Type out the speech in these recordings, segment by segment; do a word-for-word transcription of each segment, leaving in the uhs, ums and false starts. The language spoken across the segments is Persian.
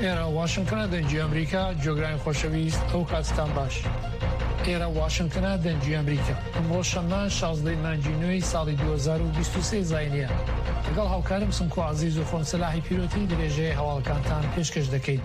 ئێرە واشنگتنە دەنگی ئەمریکا جۆگرانی خۆشەویست ئەو کاتتان باش. ئێرە واشنگتنە دەنگی ئەمریکا ئەمڕۆ شەمە شازدەی مانگی نوێی ساڵی دوو هەزار و بیست و سێ زاینیە لەگەڵ هاوکارم سمکۆ عەزیز و خۆنسەلاحی پیرۆتی درێژەیە هەواڵەکانتان پێشکەش دەکەین.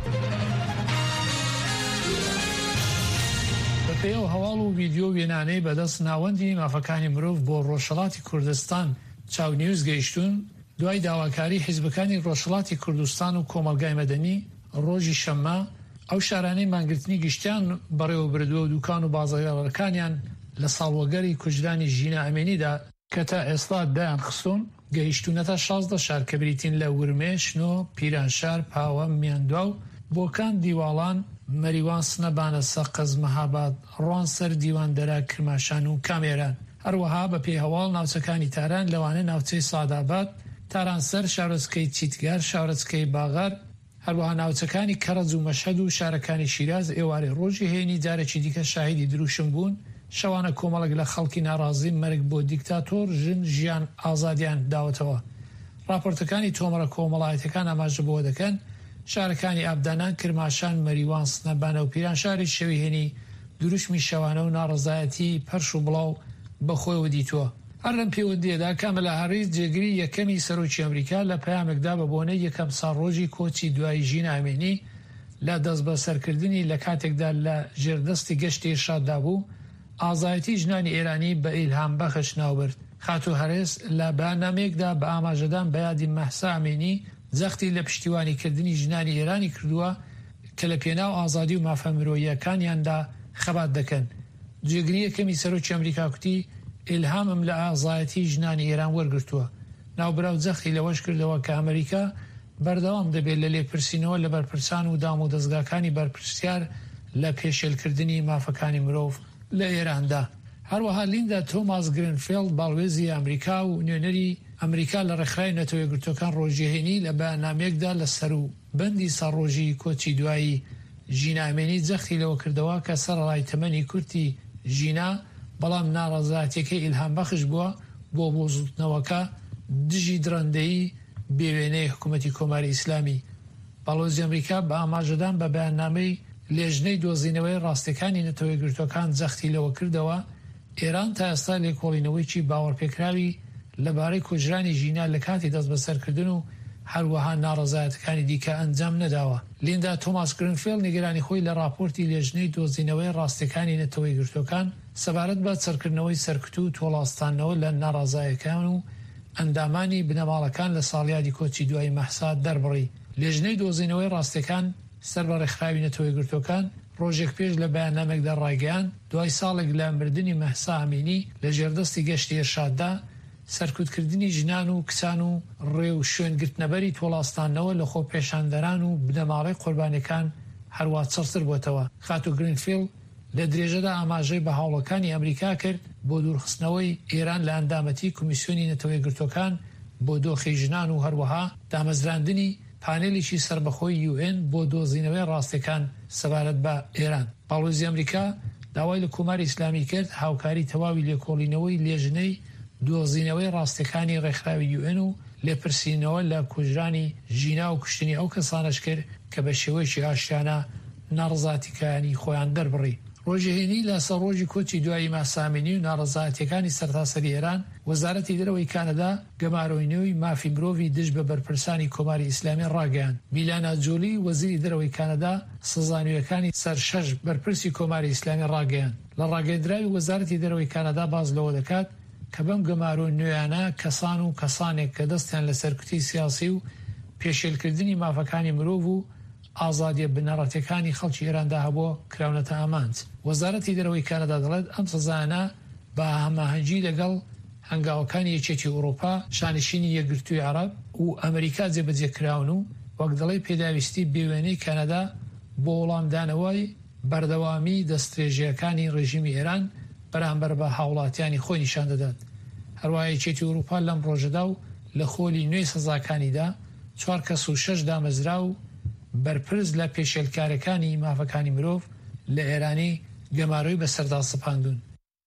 بەپێی هەواڵ و ڤیدیۆ وێنانەی بەدەست ناوەندی مافەکانی مرۆڤ بۆ ڕۆژهەڵاتی کوردستان چاونێوز گەیشتون دوای داواکاری حیزبەکانی ڕۆژهەڵاتی کوردستان و کۆمەلگای مەدەنی ڕۆژی شەممە ئەو شارانەی مانگرتنی گشتیان بەڕێوە بردووە و دوکان و بازاڕەکانیان لە ساڵوەگەری کوژرانی ژینە ئەمێنیدا کە تا ئێستا دایان خستون گەیشتونەتە شازدە شار کە بریتین لە ورمێ، شنۆ، پیرانشار، پاوە، میاندوا و بۆکان، دیواڵان، مەریوان، سنەبانە، سەقز، مەهاباد، ڕوانسەر، دیواندەرە، کرماشان و کامێران. هەروەها بە پێی هەواڵ ناوچەکانی تاران لەوانە ناوچەی ساداباد، تارانسەر، شارۆچکەی چیتگار، شارۆچکەی باغار، هەروەها ناوچەکانی کەرەج و مەشهەد و شارەکانی شیراز ئێوارەی ڕۆژی هێنی جارێکی دیکە شاهیدی دروشم بوون. شەوانە کۆمەڵک لە خەڵکی ناڕازی مەرگ بۆ دیکتاتۆر ژن ژیان ئازادیان داوەتەوە. راپۆرتەکانی تۆمەرە کۆمەڵایەتەکان ئاماژە بۆ دەکەن شارەکانی ئابدانان، کرماشان، مەریوان، سنەبانە و پیرانشاری شەوی هێنی دروشمی شەوانە و ناڕزایەتی پەرش و بڵاو بەخۆیەوە دیتووە. هەر لەم پەیوەندیەدا کامەلا هەریس جێگری یەکەمی سەرۆکی ئەمریکا لە پەیامێکدا بە بۆنەی یەکەم ساڵڕۆژی کۆچی دوای ژینە ئەمێنی لە دەست بەسەرکردنی لە کاتێکدا لە ژێردەستی گەشتی ئێرشاددا بوو ئازایەتی ژنانی ئێرانی بە ئیلهام بەخش ناوبرد. خاتو هەرێس لە بەیاننامەیەکدا بە ئاماژەدان بە یادی مەحسا ئەمێنی جەختی لە پشتیوانیکردنی ژنانی ئێرانی کردووە کە لە پێناو ئازادی و مافەمرۆییەکانیاندا خەبات دەکەن. جێگری یەکەمی سەرۆکی ئەمریکا کوتی ئیلهامم لە ئازایەتی ژنانی ئێران وەرگرتووە. ناوبراو جەختی لەوەش کردەوە کە ئەمریکا بەردەوام دەبێت لە لێپرسینەوە لە بەرپرسان و دام و دەستگاکانی بەرپرسیار لە پێشێلکردنی مافەکانی مرۆڤ لە ئێراندا. هەروەها لیندا تۆماس گرینفیلد باڵوێزی ئەمریکا و نوێنەری ئەمریکا لە ڕێکخراوی نەتۆ یەکگرتووەکان ڕۆژیهێنی لە بەیاننامەیەکدا لە سەر و بەندی سەرڕۆژی کۆچی دوایی ژینە ئەمێنی جەختی لەوە کردەوە کە سەرەڕای تەمەنی کورتی ژینا بەڵام ناڕەزایەتیەکەی ئیلهام بەخش بووە بۆ بۆزوتنەوەکە دژی درەندەیی بێوێنەی حکوومەتی کۆماری ئیسلامی. باڵۆزی ئەمریکا بە ئاماژەدان بە بەیاننامەی لێژنەی دۆزینەوەی ڕاستەکانی نەتۆ یەکگرتووەکان جەختی لەوە کردەوە ئێران تا ئێستا لێکۆڵینەوەیکی باوەڕپێکراوی لەبارەی کوژرانی ژینا لە کاتی دەست بەسەرکردن و هەروەها ناڕەزایەتەکانی دیکە ئەنجام نەداوە. لیندا تۆماس گرینفیلد نیگەرانی خۆی لە راپۆرتی لێژنەی دۆزینەوەی ڕاستەکانی نەتۆ یەکگرتووەکان سەبارەت بە سەرکردنەوەی سەرکوت و تۆڵاستانەوە لە ناڕازایەکان و ئەندامانی بنەماڵەکان لە ساڵیادی کۆچی دوای مەحسا دەربڕی. لێژنەی دۆزینەوەی ڕاستەکان سەر بە ڕێکخراوی نەتۆ یەکگرتووەکان ڕۆژێک پێش لە بەیاننامێکدا ڕایگەیان دوای ساڵێک لە مردنی مەحسا ئەمینی لە ژێردەستی گەشتی ئێرشاددا سەرکوتکردنی ژنان و کچان و ڕێ و شوێنگرتنەبەری تۆڵاستانەوە لە خۆ پێشاندەران و بنەماڵەی قوربانەکان هەروە چڕتر بووتەوە. خاتو گرینفیلد لە درێژەدا ئاماژەی بە هاوڵەکانی ئەمریکا کرد بۆ دوورخستنەوەی ئێران لە ئەندامەتی کۆمیسیۆنی نەتۆ یەکگرتووەکان بۆ دۆخی ژنان و هەروەها دامەزراندنی پانێلیشی سربەخۆی یو ئێن بۆ دۆزینەوەی ڕاستەکان سەبارەت بە ئێران. باڵۆزی ئەمریکا داوای لە کۆماری ئیسلامی کرد هاوکاری تەواوی لێکۆڵینەوەی لێژنەی دۆزینەوەی ڕاستەکانی ڕێکخراوی یو ئێن و لێپرسینەوە لە کوژرانی ژینا و کوشتنی ئەو کەسانش کرد کە بە شێوەیەکی ئاشتیانە ناڕزاتیەکانی خۆیان دەربڕی. ڕۆژهێنی لە سەرڕۆژی کۆچی دوایی ماسامینی و ناڕزایەتیەکانی سەرتاسەری ئێران وەزارەتی دەرەوەی کانەدا گەمارۆینەوەی مافی مرۆڤی دژ بە بەرپرسانی کۆماری ئیسلامی ڕاگەیان. میلانا جۆلی وەزیری دەرەوەی کانەدا سزانویەکانی سەر شەش بەرپرسی کۆماری ئیسلامی ڕاگەیان. لە ڕاگەیەندراوی وەزارەتی دەرەوەی کانەدا باز لەوە دەکات کە بەم گەمارۆ نوێیانە کەسان و کەسانێک کە دەستیان لە سەرکوتی سیاسی و پێشێلکردنی مافەکانی مرۆڤ و ئازادیە بنەڕەتیەکانی خەڵکی ئێراندا هەبووە کراونەتە ئامانج. وەزارەتی دەرەوەی کانەدا دەڵێت ئەم سزانە بە هەماهەنگی لەگەڵ هەنگاوەکانی یەکێتی ئوروپا، شانشینی یەکگرتووی عەرەب و ئەمریکا جێبەجێکراون و وەک دەڵێ پێداویستی بێوێنەی کانەدا بۆ وەڵامدانەوەی بەردەوامی دەستدرێژیەکانی ڕێژیمی ئێران بەرامبەر بە هاوڵاتیانی خۆی نیشان دەدات. هەروەها یەکێتی ئوروپا لەم ڕۆژەدا و لە خۆلی نوێی سەزاکانیدا چوار کەس و شەش دامەزرا و بەرپرس لە پێشێلکارەکانی مافەکانی مرۆڤ لە ئێرانی گەمارۆی بەسەردا سپاندون.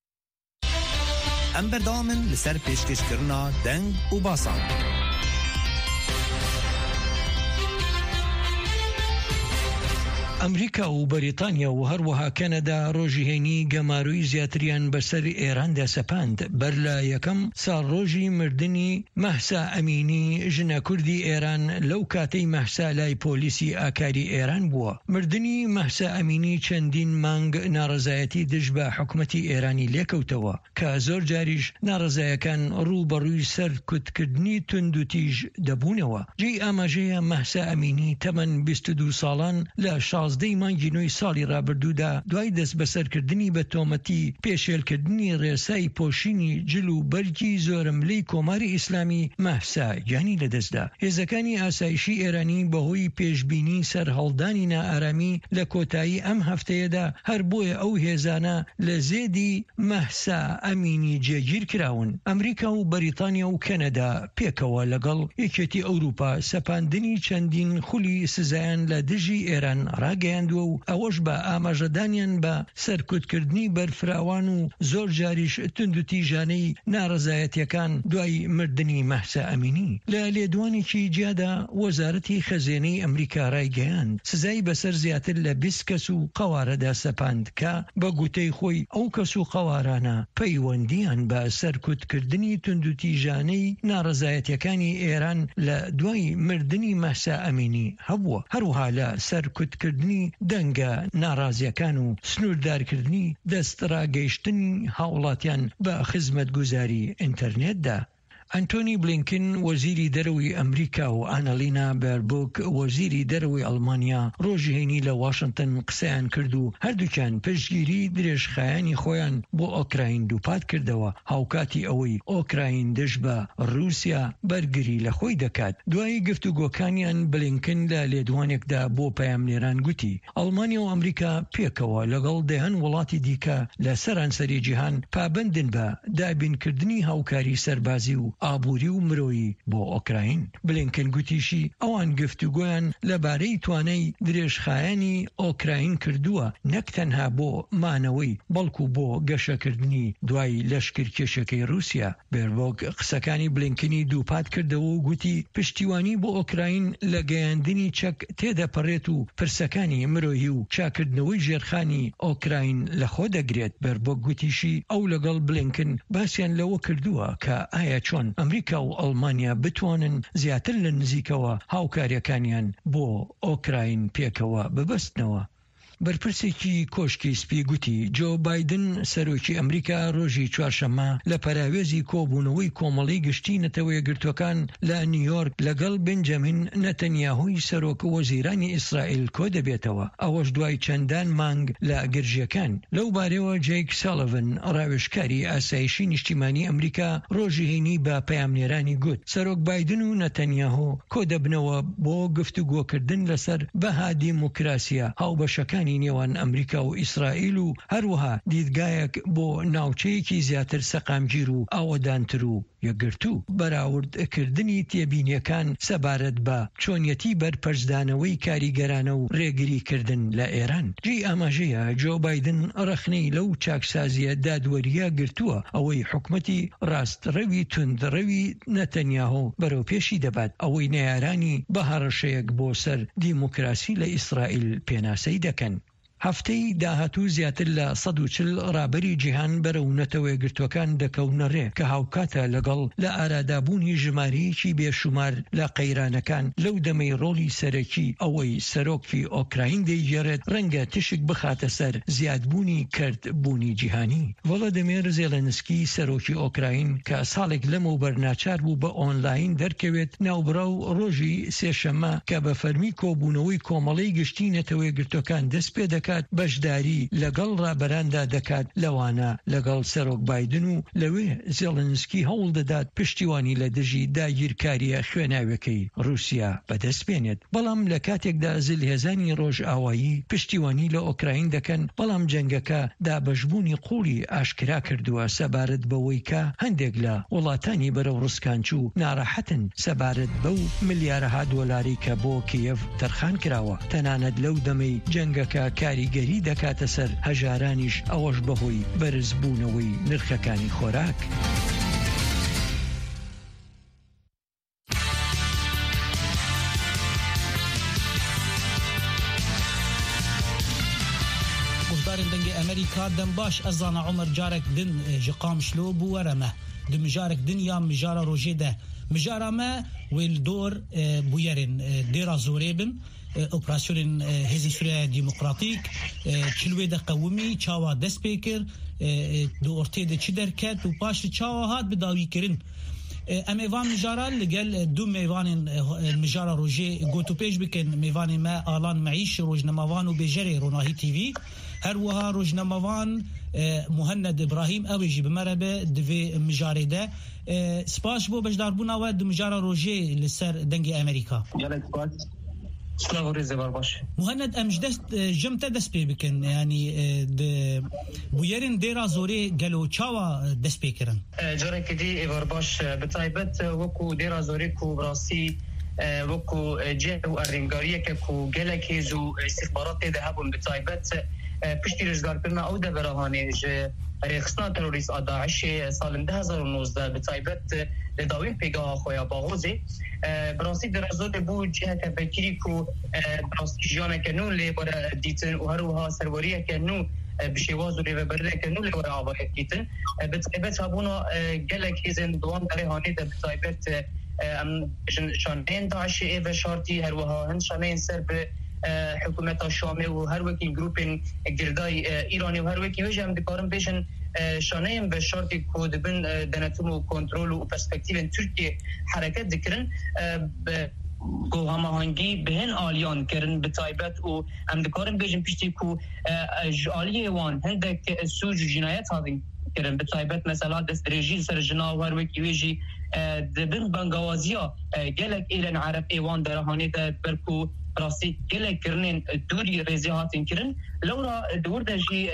ئەم بەردەوامن لەسەر پێشکەشکردنا دەنگ و باسان. ئەمریکا و بەریتانیا و هەروەها کەنەدا ڕۆژی هێنی گەماروی زیاتریان بەسەر ئێراندا سەپاند بەر لە یەکەم ساڵ ڕۆژی مردنی مەحسا ئەمینی ژنە کوردی ئێران لەو کاتەی مەحسا لای پۆلیسی ئاکاری ئێران بووە. مردنی مەحسا ئەمینی چەندین مانگ ناڕەزایەتی دژ بە حکومەتی ئێرانی لێکەوتەوە کە زۆر جاریش ناڕەزایەکان ڕووبەڕووی سەر کوتکردنی تند و تیژ دەبوونەوە. جێی ئاماژەیە مەحسا ئەمینی تەمەن بیست و دوو ساڵان لە شازدەی مانگی نۆی ساڵی ڕابردوودا دوای دەست بەسەرکردنی بە تۆمەتی پێشێلکردنی ڕێسای پۆشینی جل و بەرگی زۆرملەی کۆماری ئیسلامی مەحسا گیانی لەدەستدا. هێزەکانی ئاسایشی ئێرانی بەهۆی پێشبینی سەر هەڵدانی نائارامی لە کۆتایی ئەم هەفتەیەدا هەر بۆیە ئەو هێزانە لە زێدی مەحسا ئەمینی جێگیر کراون. ئەمریکا و بەریتانیا و کەنەدا پێکەوە لەگەڵ یەکێتی ئەوروپا سەپاندنی چەندین خولی سزایان لە دژی ئێران ڕاگەیاندووە و ئەوەش بە ئاماژەدانیان بە سەرکوتکردنی بەرفراوان و زۆر جاریش تند و تیژانەی ناڕەزایەتیەکان دوای مردنی مەحسا ئەمینی. لە لێدوانێکی جیادا وەزارەتی خەزێنەی ئەمریکا ڕایگەیاند سزای بەسەر زیاتر لە بیست کەس و قەوارەدا سەپاند کە بە گوتەی خۆی ئەو کەس و قەوارانە پەیوەندیان بە سەرکوتکردنی تند و تیژانەی ناڕەزایەتیەکانی ئێران لە دوای مردنی مەحسا ئەمینی هەبووە. هەروەها لە سەرکوتکردنی دەنگە ناڕازیەکان و سنووردارکردنی دەستڕاگەیشتنی هاوڵاتیان بە خزمەتگوزاری ئینتەرنێتدا. ئەنتۆنی بلینکن وەزیری دەرەوەی ئەمریکا و ئانەلینا بێربۆک وەزیری دەرەوەی ئەڵمانیا ڕۆژی هەینی لە واشنگتن قسەیان کرد و هەردووکیان پشتگیری درێژخایانی خۆیان بۆ ئۆکراین دووپات کردەوە هاوکاتی ئەوەی ئۆکراین دژ بە ڕووسیا بەرگری لە خۆی دەکات. دوای گفتوگۆکانیان بلینکن لە لێدوانێکدا بۆ پەیامنێران گوتی ئەڵمانیا و ئەمریکا پێکەوە لەگەڵ دەهەن وڵاتی دیکە لە سەرانسەری جیهان پابندن بە دابینکردنی هاوکاری سەربازی و ئابووری و مرۆیی بۆ ئۆکراین. بلینکن گوتیشی ئەوان گفتوگۆیان لەبارەی توانای درێژخایانی ئۆکراین کردووە نەک تەنها بۆ مانەوەی بەڵکو بۆ گەشەکردنی دوای لەشکرکێشەکەی رووسیا. بێربۆک قسەکانی بلینکنی دووپات کردەوە و گوتی پشتیوانی بۆ ئۆکراین لە گەیاندنی چەک تێدەپەڕێت و پرسەکانی مرۆیی و چاکردنەوەی ژێرخانی ئۆکراین لەخۆ دەگرێت. بێربۆک گوتیشی ئەو لەگەڵ بلینکن باسییان لەوە کردووە کە ئایا چۆن ئەمریکا و ئەڵمانیا بتوانن زیاتر لە نزیکەوە هاوکاریەکانیان بۆ ئۆکراین پێکەوە ببەستنەوە. بەرپرسێکی کۆشکی سپی گوتی جۆ بایدن سەرۆکی ئەمریکا ڕۆژی چوارشەممە لە پەراوێزی کۆبوونەوەی کۆمەڵی گشتی نەتەوەیە گرتوەکان لە نیویۆرک لەگەڵ بنجەمین نەتەنیاهوی سەرۆک وەزیرانی ئیسرائیل کۆ دەبێتەوە. ئەوەش دوای چەندان مانگ لە گرژیەکان. لەو بارەوە جەیک ساڵڤن ڕاوێژکاری ئاسایشی نیشتیمانی ئەمریکا ڕۆژی هەینی بە پەیامنێرانی گوت سەرۆک بایدن و نەتەنیاهو کۆ دەبنەوە بۆ گفتوگۆکردن لەسەر بەها دیموکراسیە هاوبەشەکانی نێوان ئەمریکا و ئیسرائیل و هەروەها دیدگایەک بۆ ناوچەیەکی زیاتر سەقامگیر و ئاوەدانتر و یەکگرتوو. بەراوردکردنی تێبینیەکان سەبارەت بە چۆنیەتی بەرپەرزدانەوەی کاریگەرانە و ڕێگریکردن لە ئێران. جێی ئاماژەیە جۆ بایدن ڕەخنەی لەو چاکسازیە دادوەریە گرتووە ئەوەی حکومەتی ڕاستڕەوی توندڕەوی نەتەنیاهو بەرەو پێشی دەبات ئەوەی نەیارانی بە هەڕەشەیەک بۆ سەر دیموکراسی لە ئیسرائیل پێناسەی دەکەن. هەفتەی داهاتوو زیاتر لە سەد و چل ڕابەری جیهان بەرەو نەتەوەیە گرتوەکان دەکەونە ڕێ کە هاوکاتە لەگەڵ لە ئارادابوونی ژمارەیەکی بێشومار لە قەیرانەکان لەو دەمەی ڕۆڵی سەرەکی ئەوەی سەرۆکی ئۆکراین دەیگێڕێت ڕەنگە تشک بخاتە سەر زیادبوونی کردبوونی جیهانی. ڤڵادیمیر زێلەنسکی سەرۆکی ئۆکراین کە ساڵێک لەمەوبەر ناچار بوو بە ئۆنلاین دەرکەوێت ناوبراو ڕۆژی سێشەممە کە بە فەرمی کۆبوونەوەی کۆمەڵەی گشتی نەتەوەیە گرتوەکان دەست پێ دەکات بەشداری لەگەڵ ڕابەراندا دەکات لەوانە لەگەڵ سەرۆک بایدن و لەوێ زێلەنسکی هەوڵ دەدات پشتیوانی لە دژی داگیرکاریە خوێناوەکەی رووسیا بەدەست بێنێت. بەڵام لە کاتێکدا زلهێزانی ڕۆژ ئاوایی پشتیوانی لە ئۆکراین دەکەن بەڵام جەنگەکە دابەشبوونی قوڵی ئاشکرا کردووە سەبارەت بەوەی کە هەندێک لە وڵاتانی بەرەو ڕووسکانچوو ناڕەحەتن سەبارەت بەو ملیارەها دۆلاری کە بۆ کیەڤ تەرخان کراوە. تەنانەت لەو دەمەی جەنگەکە کاریگەری دەکاتە سەر هەژارانیش ئەوەش بەهۆی بەرزبوونەوەی نرخەکانی خۆراک. دنگ امریکا دم باش ازان عمر جارك دن جقام شلوب ورمه دم جارك دنيا مجارة روجيده مجارة ما والدور بويرن ديرا زوريبن اوبراسيون هزي سوريا ديمقراطيك تشلوي دا قومي تشاوا دسبيكر دو اورتيد تشدركات وباش تشاوا هاد بداوي كرن اميفان مجارة لقال دو ميفان المجارة روجي قوتو بيج بكن ميفان ما آلان معيش روجنمافان وبيجري روناهي تي في هروها روجنمافان مهند ابراهيم اوجي بمربه دفي مجاري ده سپاش بو بجدار بونا ود مجارة روجي لسر دنگي امريكا يلا سپاس سلام ريزه برباش مهند امجدست جمت دست بي بكن يعني د بويرن ديرا زوري قالوا تشاوا دست بيكرن جرى كدي برباش بتايبت وكو ديرا زوري كو براسي وكو جهو الرنگاريه كو جلك هزو استخبارات ذهبون بتايبت پشتی رجدار کرنا او ده براهانه جه رخصنا تروریست داعش سال دو هزار و نوزده بتایبت لداوین پیگاه خویا باغوزی براستی در ازود بو جهه تفکری کو براستی جانه کنون لی برا دیتن و هروها سروریه کنون بشواز و ریو برده کنون لی برا آواه دیتن بتایبت هبونا گلک هزن دوام داره هانه ده بتایبت شانین داعش ایو شارتی هروها هن شانین سر به حکومت شامل و هر وکی گروپین گردای ایرانی و هر وکی وجه هم دکارم بیشن شانهیم به شرط کود بین دنتون و کنترل و پرسپکتیو ترکیه حرکت دکرن گو هماهنگی بهن آلیان کرن بتایبت و هم دکارم بیشن پیشتی که آلیه وان هندک سوج و جنایت هاوین کرن بتایبت مثلا دست رژیل سر جنا و هر وکی وجه دبن بنگوازیا گلک ایلن عرب ایوان درهانه ده برکو راستی گله کرنین دوری ریزی هاتین کرن لورا دور دجی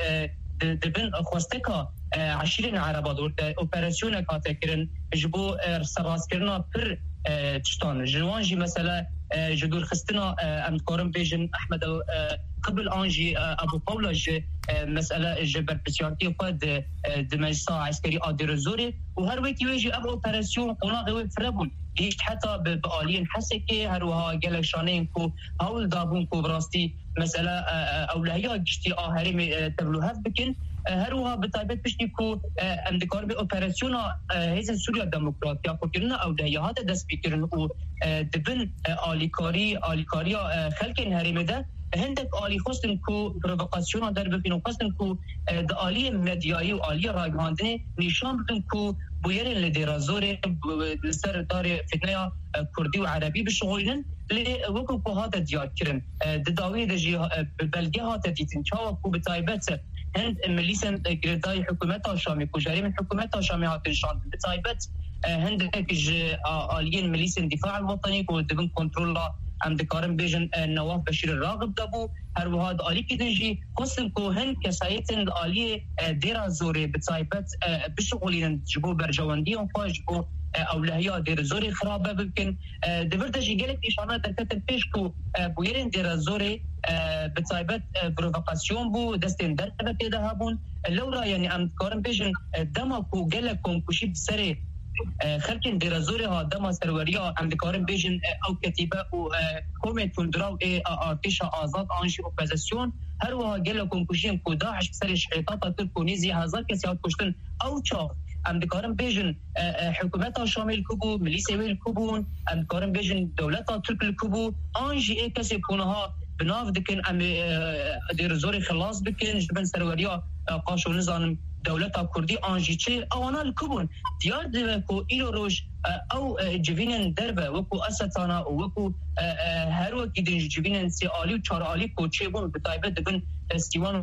دبن خوستکا عشرين عربة دورت اوبراسيون كاتا كرن جبو سراس كرنا بر تشتان جوانجي مثلا جدور خستنا ام كورم بيجن احمد قبل انجي ابو باولاج مساله جبر بسيارتي قد دمجسا عسكري ادرزوري وهر وقت يجي ابو اوبراسيون قناغ وفربون هيك حتى بآلين حسكي هروها جلك شانين كو هول دابون كو براستي مساله اولهيه جشتي اهري تبلوهات بكن هروها بتايبت بشتي كو ام دكار باوبراسيون هيز سوريا ديمقراطيه كوكرنا اولهيات دس بيكرن و دبن آلیکاری آلیکاریا خلکن هریمده هندک آلی خواستن کو پرووکاسیون در بفینو خواستن کو د آلی مدیایی و آلی راگهانده نشان بدن کو بویر لدرازور سر دار فتنه کردی و عربی بشغولن لی وکو کو هات دیار کرن د داوی د جی بلگه هات دیتن چاو کو بتایبت هند ملیسن گردای حکومت شامی کو جری من حکومت شامی هات نشان بتایبت هندك آليين ميليس الدفاع الوطني ودبن كنترولا ام دكارم بيجن نواف بشير الراغب دابو هر وهاد آلي كدنجي قسم كو هن كسايتن الآلية ديرا زوري بتايبت بشغولين جبو برجواندي ونفا جبو أولهية دير زوري خرابة بمكن دفردجي قالك إشارة دركتن بيشكو بويرين دير زوري بتايبت بروفوكاسيون بو دستين دربة تدهابون اللورا يعني ام دكارم بيجن دما كو قالكم كوشي بسري خلكن درازوري ها دما سروريا عند كارم بيجن او كتيبه او كوميت كندراو اي ارتش آزاد انجي اوبوزيسيون هر وها قالكم كوشين كو داعش بسر شحيطات تركونيزي هزار كسيات كشتن او تشاف عند كارم بيجن حكومات شامل كوبو ميليسي الكوبون عند كارم بيجن دولات ترك الكوبو انجي اي كسي كونها بناف دكن ام درازوري خلاص بكن جبن سروريا قاشو نظام دولتا كردي انجيتشي اوانا الكوبون ديار دكو ايلو روج او جوينن دربه وكو اساتانا وكو هرو كيدن جوينن سي الي و چار الي كوچيبون بتايبه دبن استيوان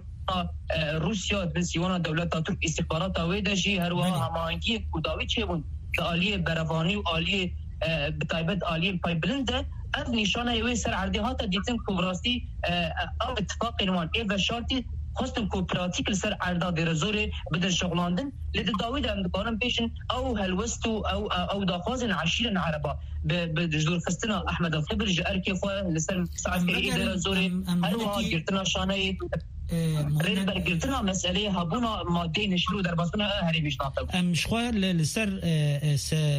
روسيا دبن سيوانا دولتا ترك استخبارات ويدجي هرو همانگي كوداوي چيبون الي برواني و الي بتايبه الي بايبلند اف نشانه وي سر عردي هاتا ديتن كوبراستي او اتفاق نوان اي شرطي خواستم کو پراتیکل سر عرضه درزوری بدن شغلاندن لید داوید هم دکارم پیشن او هلوستو او او داخوازن عشرين عربه بدجدور خستنا احمد الخبر جار كي خو لسر ساعه كي درزوری هر وا گرتنا شانه رين برگرتنا مساله هبونا ماده نشرو در باسنا هری بيشناطو ام شخوا لسر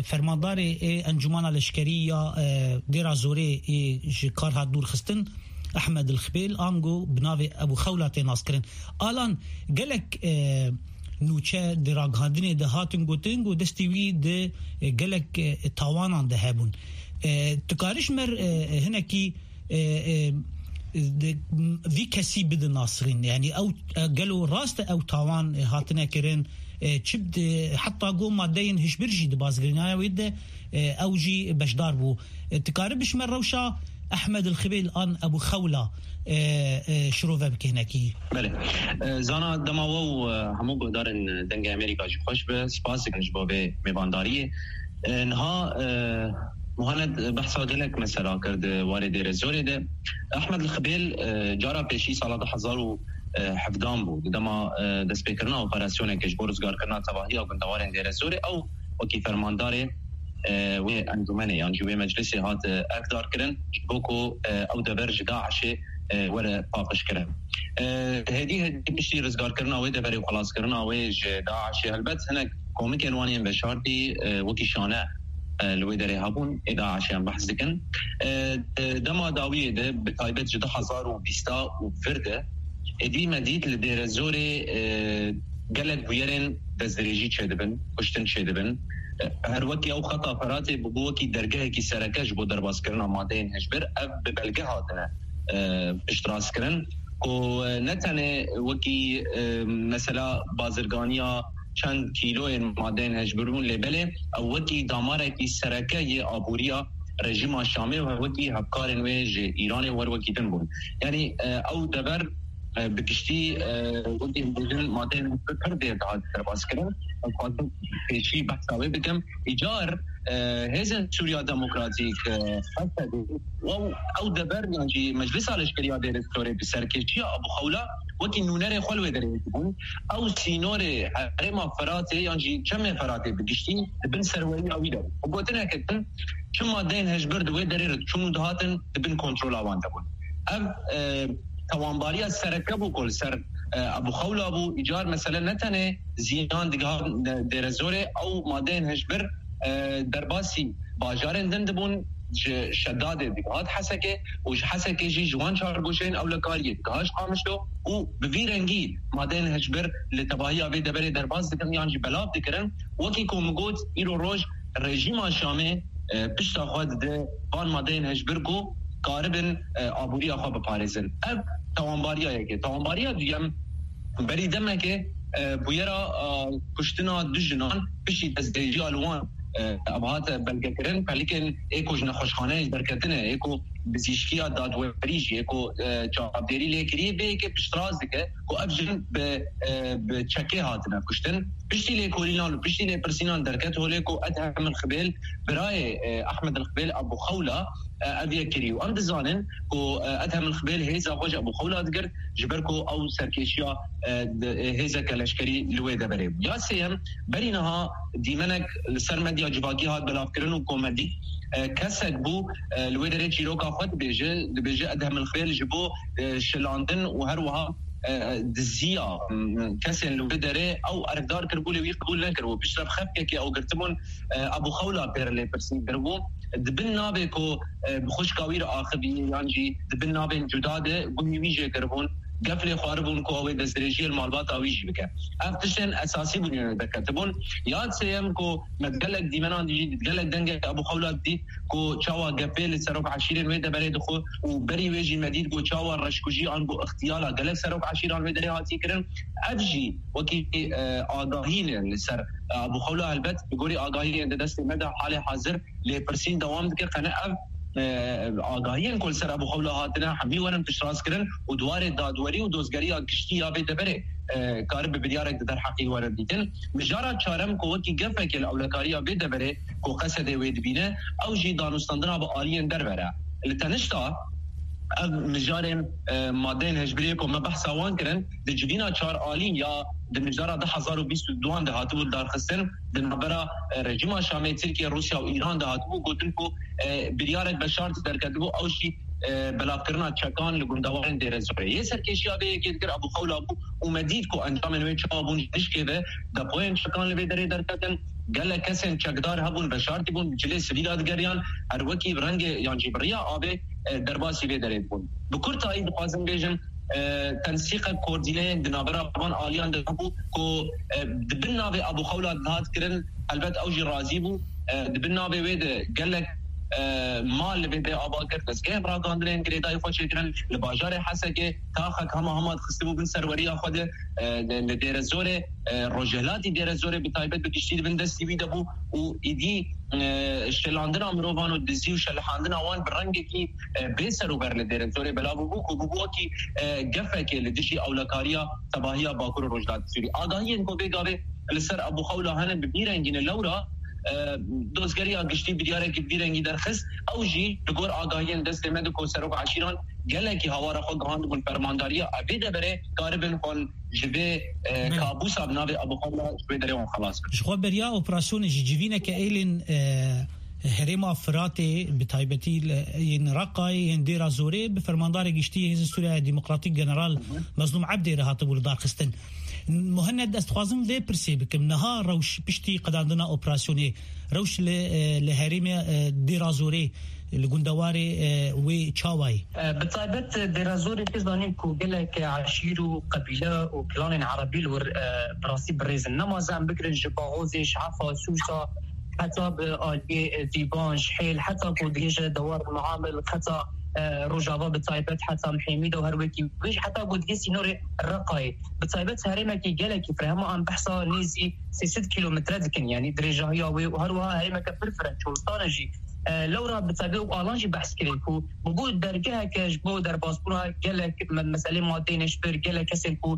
فرمانداري انجمان الاشكريه درزوري جكار دور خستن احمد الخبيل آنگو بناوی ابو خولات ناسکرن آلان گلک نوچه دراغ هاندنی ده هاتن گوتنگ و دستیوی ده گلک تاوانان ده هبون تکارش مر هنکی ذي كسي بد ناصرين يعني او قالوا راست او تاوان هاتنا كرين تشبد حتى قوم مادين هش برجي دبازغرينايا ويد اوجي بشدار بو تقاربش من روشا احمد الخبيل ان ابو خوله شروفه بكهنكي بله زانا دماو همو گدارن دنگ امریکا جو خوش به سپاس کنج بابه میوانداری انها مهند بحثا گلک مثلا کرد وارد رزوری ده احمد الخبیل جارا پیشی سال ده هزار و هفدان بود دما دست بکرنا اپراسیون کش برزگار کرنا تباهی و گندوارن ده رزوری او وکی فرمانداره و انجمنه یعنی جوی مجلس هات اقدار کرن بوکو او دبرج داعشه وره پاپش کرن هدی هدی بشتی رزگار کرنا و دبری خلاص کرنا و داعشه البته هناك کومیک انوانی بشارتی وکی شانه لوی داره هبون ادا عشان بحث دکن دما داویه ده بتایبت جدا هزار و بیستا و فرده ادی مدید لدیر زوری گلت بیرن دزدریجی چه دبن کشتن چه دبن هر وکی او خطا فراتی ببو وکی درگه کی سرکش بو درباز کرنا ماده این هجبر اب ببلگه هاتنه اشتراس کرن و نتنه وکی مثلا بازرگانیا چند کیلو ماده هجبرون لبله او وکی داماره کی سرکه ی آبوریا رژیم شامی و وکی هفکار نویج ایران ور وکیدن بود یعنی او دبر بکشتی وکی بودن ماده هجبر ده داد درباز کرن خواهد پیشی بحثاوی بگم ایجار هزن سوریا دموکراتیک و او دبر یعنی مجلس الاشکریا در استوری بسرکشی ابو خوله وکی نونر خلوه داره میتون او سینور حرم فرات یعنی چم فرات بگشتی بن سروری اوی داره و گوتنه کتن چم ماده هجبر دوی داره چون دهاتن بن کنترل آوان دبون اب توانباری از سرکه بو کل سر ابو خوله بو ایجار مثلا نتنه زیان دیگه در زوره او ماده هجبر در باسی باجارن دندبون شداد دیگهات حسکه و حسکه جی جوان چهار گوشین او لکاریه گاش قامشتو و بویرنگی مادین هجبر لتباهی آوی دبری در باز دکن یعنی بلاب دکرن وکی کومگوت ایرو روش رژیم شامه پشتا خود ده بان مادین هجبر گو قاربن آبوری آخوا بپارزن اب توانباری ها یکی توانباری ها دیم بری دمه که بویرا کشتنا دو جنان پشتی دزدیجی آلوان ابهات بلگه کرن لیکن ایکو جن خوشخانه برکتنه ایکو بزیشکیا دادوریش ایکو جوابداری لیکری به که پشتراز دکه کو افجن به به چکه هاتنه کشتن پشتی لیکولینان و پشتی لیپرسینان درکت هولی کو ادهم الخبیل برای احمد الخبیل ابو خوله ابي كريو ام دزانن كو ادهم الخبيل هيزا خوج ابو خوله دقر جبركو او سركيشيا هيزا كلاشكري لوي دبري يا سيم برينها ديمنك سرمديا جباكي هاد بلافكرن كوميدي كسك بو لوي دري تشيروكا خد بيجي بيجي ادهم الخبيل جبو شلاندن وهروها دزيا كسن لو بدره او اردار كربولي ويقبول نكرو بيشرب خفكه او قرتمون ابو خوله بيرلي برسين كربو دبن نابكو بخوش كاوير اخبي يعني دبن نابن جداده قومي ويجي كربون قفل خاربون كو او دزريجي المالبات اويجي بك افتشن اساسي بنيان دكتبون ياد سيم كو مدلك ديمنان دي دلك دنگ ابو خوله دي كو چاوا قفل سروك عشيرين ويدا بريد خو وبري ويجي مديد كو چاوا رشكوجي ان كو اختيالا دلك سروك عشيران ويدا هاتي كرن افجي وكي اغاهين لسر ابو خوله البت بيقولي اغاهين دست مدى حاله حاضر لبرسين دوام دك قناعه آگاهی کل سر ابو خوله هاتنه همی ورن تشراس کرن و دوار دادوری و دوزگری کشتی یا بیت بره کار به بیارک در حقیقت ورن دیدن مجارا چارم کو کی گفه کل اولکاری یا بیت بره کو قصد وید بینه او جی دانستاندنا با آلین در بره لتنشتا مجارم مادین هجبریه کو مبحث وان کرن د جوینا چار آلین یا د مجارا ده هزار و بیست و دو ده هاتو در خستن د نبرا رژیم شامی ترکیه روسیا و ایران ده هاتو گوتن کو بیارک بشارت در کدو او شی بلافکرنا چکان لگندوارن دیر زوره یه سرکشی آبه که دکر ابو خوله ابو اومدید کو انجام نوی چابون نشکه ده دا پوین چکان لبه داره در کتن قال كسن چقدار هبون بشارتي بون جلي سبيلات قريان هر وكي برنگ يعني جبريا آبه درباسي في دريد بون بكرتا اي بقازم بيجن تنسيق كوردينين دنابرا بان آليان دنابو كو دبنا بي أبو خولة دهات كرن البت أوجي رازيبو دبنا بي ويد قال لك مال بده آباد کرد دستگاه براگاندرین گریدای خود شکرن لباجار حسکه تاخک همه همه خستبو بن سروری خود دیر زوره رجلاتی دیر زوره بتایبت بکشتید بن دستی بیده بو و ایدی شلاندن امروان و دزی و شلحاندن آوان برنگی کی بیسر و برل دیر زوره بلا بو بو بو بو کی گفه که لدشی اولکاریا تباهی باکور رجلات سوری آگاهی انکو بگاوه لسر ابو خوله هنه ببیرنگین لورا دوزگری آگشتی بیاره که بیرنگی درخست اوجی بگور آگاهی دست مد کو سرک عشیران گله کی هوارا خود گاند بول فرمانداری ابیده بره کاربن خون جبه کابوس ابناب ابو خلا جبه دره اون خلاص شخو بریا اپراسیون جیجیوینه که ایلن هرما فراتي بتايبتي ين رقاي ين ديرا زوري بفرماندار گشتي هز سوريا ديمقراطيك جنرال مظلوم عبدي رهات بول دار خستن مهند استخوازم ذي برسيبك نهار روش بشتي قداندنا اوبراسيوني روش لهريم ديرا زوري الجندواري وشاواي بتايبت ديرا زوري كزانين كو قلك عشير وقبيله وكلان عربي الور براسي بريز النماز ام بكر جباغوزي شعفا سوسا حتى بآلية ديبان شحيل حتى بودجيجة دوار المعامل حتى رجابا بتايبت حتى محميدة وهروكي ويش حتى بودجيسي نوري الرقاي بتايبت هرمكي جالكي فرهما عم بحصا نيزي ست كيلومترات كن يعني درجة هي وهروها هرمكا برفرنش وطانجي لورا بتايبت آلانجي بحث كريكو بقول درجها كجبو در باسبورها جالك مسألة مادين شبر جالك كسنكو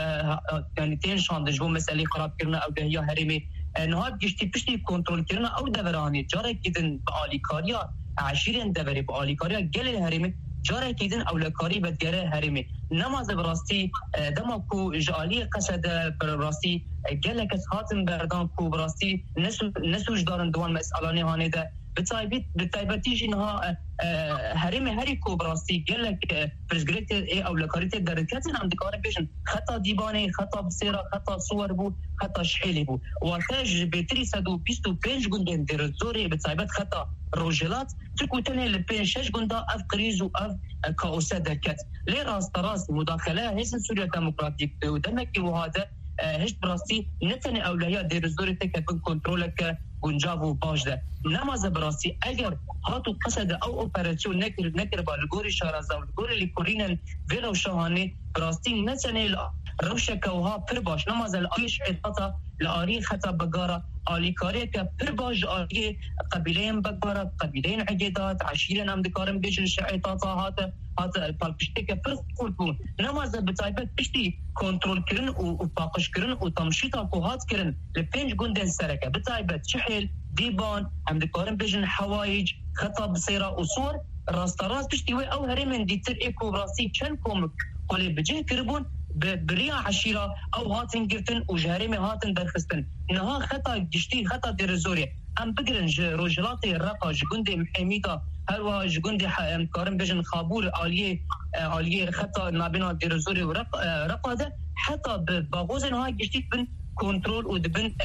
يعني تنشان دجبو مسألة خراب كرنا أو دهيا هرمي نهاد گشتی پشتی کنترل کردن او دورانی جاره کدن به آلیکاریا عشیرین دوری به آلیکاریا گل هرمی جاره کدن اولکاری بدگره هرمی نماز براستی دما کو جالی قصد براستی گل کس هاتن بردان کو براستی نسو نسوج دارن دوان مسئلانی هانه ده بتایبت بتایبتیش اینها هرمی هری کو براستی گل پرزگریت ای اولکاریت درکتن هم دکاره بیشن خطا دیبانه خطا بسیرا خطا صور بو خطا شحیلی بو واتاج بتری سدو بیستو پنج گندن در زوری بتایبت خطا روجلات تركو تاني لبين شاش قندا اف قريز و اف كاوسا دركت لي راس تراس مداخله هيسن سوريا ديمقراطيك ودمك وهذا هشت براسي نتني اولويات دير زوري تك كنترولك گنجاو باش ده نماز براسي اگر هاتو قصد او اوپراسيون نكر نكر بالغوري شارازا والغوري لكورين فيرو شهاني براسي نتني روشك وها پر باش نماز الايش عطاتا لاري خطا بقاره آلی کاری که پر باج آلی قبیله‌ام بگذارد قبیله‌ین عقیدات عشیرن هم دکارم بیشتر شعیطات هات هات پالپشتی که پر خورد بود نماز بتایبت پشتی کنترل کردن و پاکش کردن و تمشیطا کوهات کردن لپنج گندن سرکه بتایبت شحیل دیبان هم دکارم بیشتر حوایج خطا بسیرا اصول راست راست پشتی و او هرمن دیتر ایکو راسی چند کوم قلی بجه کربون بريا عشيرة أو هاتن قرتن وجهريمي هاتن درخستن إنها خطأ جشتي خطأ ديرزوري أم بقرن روجلاتي الرقا جقندي محميدا هلوا جقندي مكارم بجن خابور عالية عالية خطأ نابنا ديرزوري ورقا ده حتى بغوزن هاي جشتي بن كنترول ودبن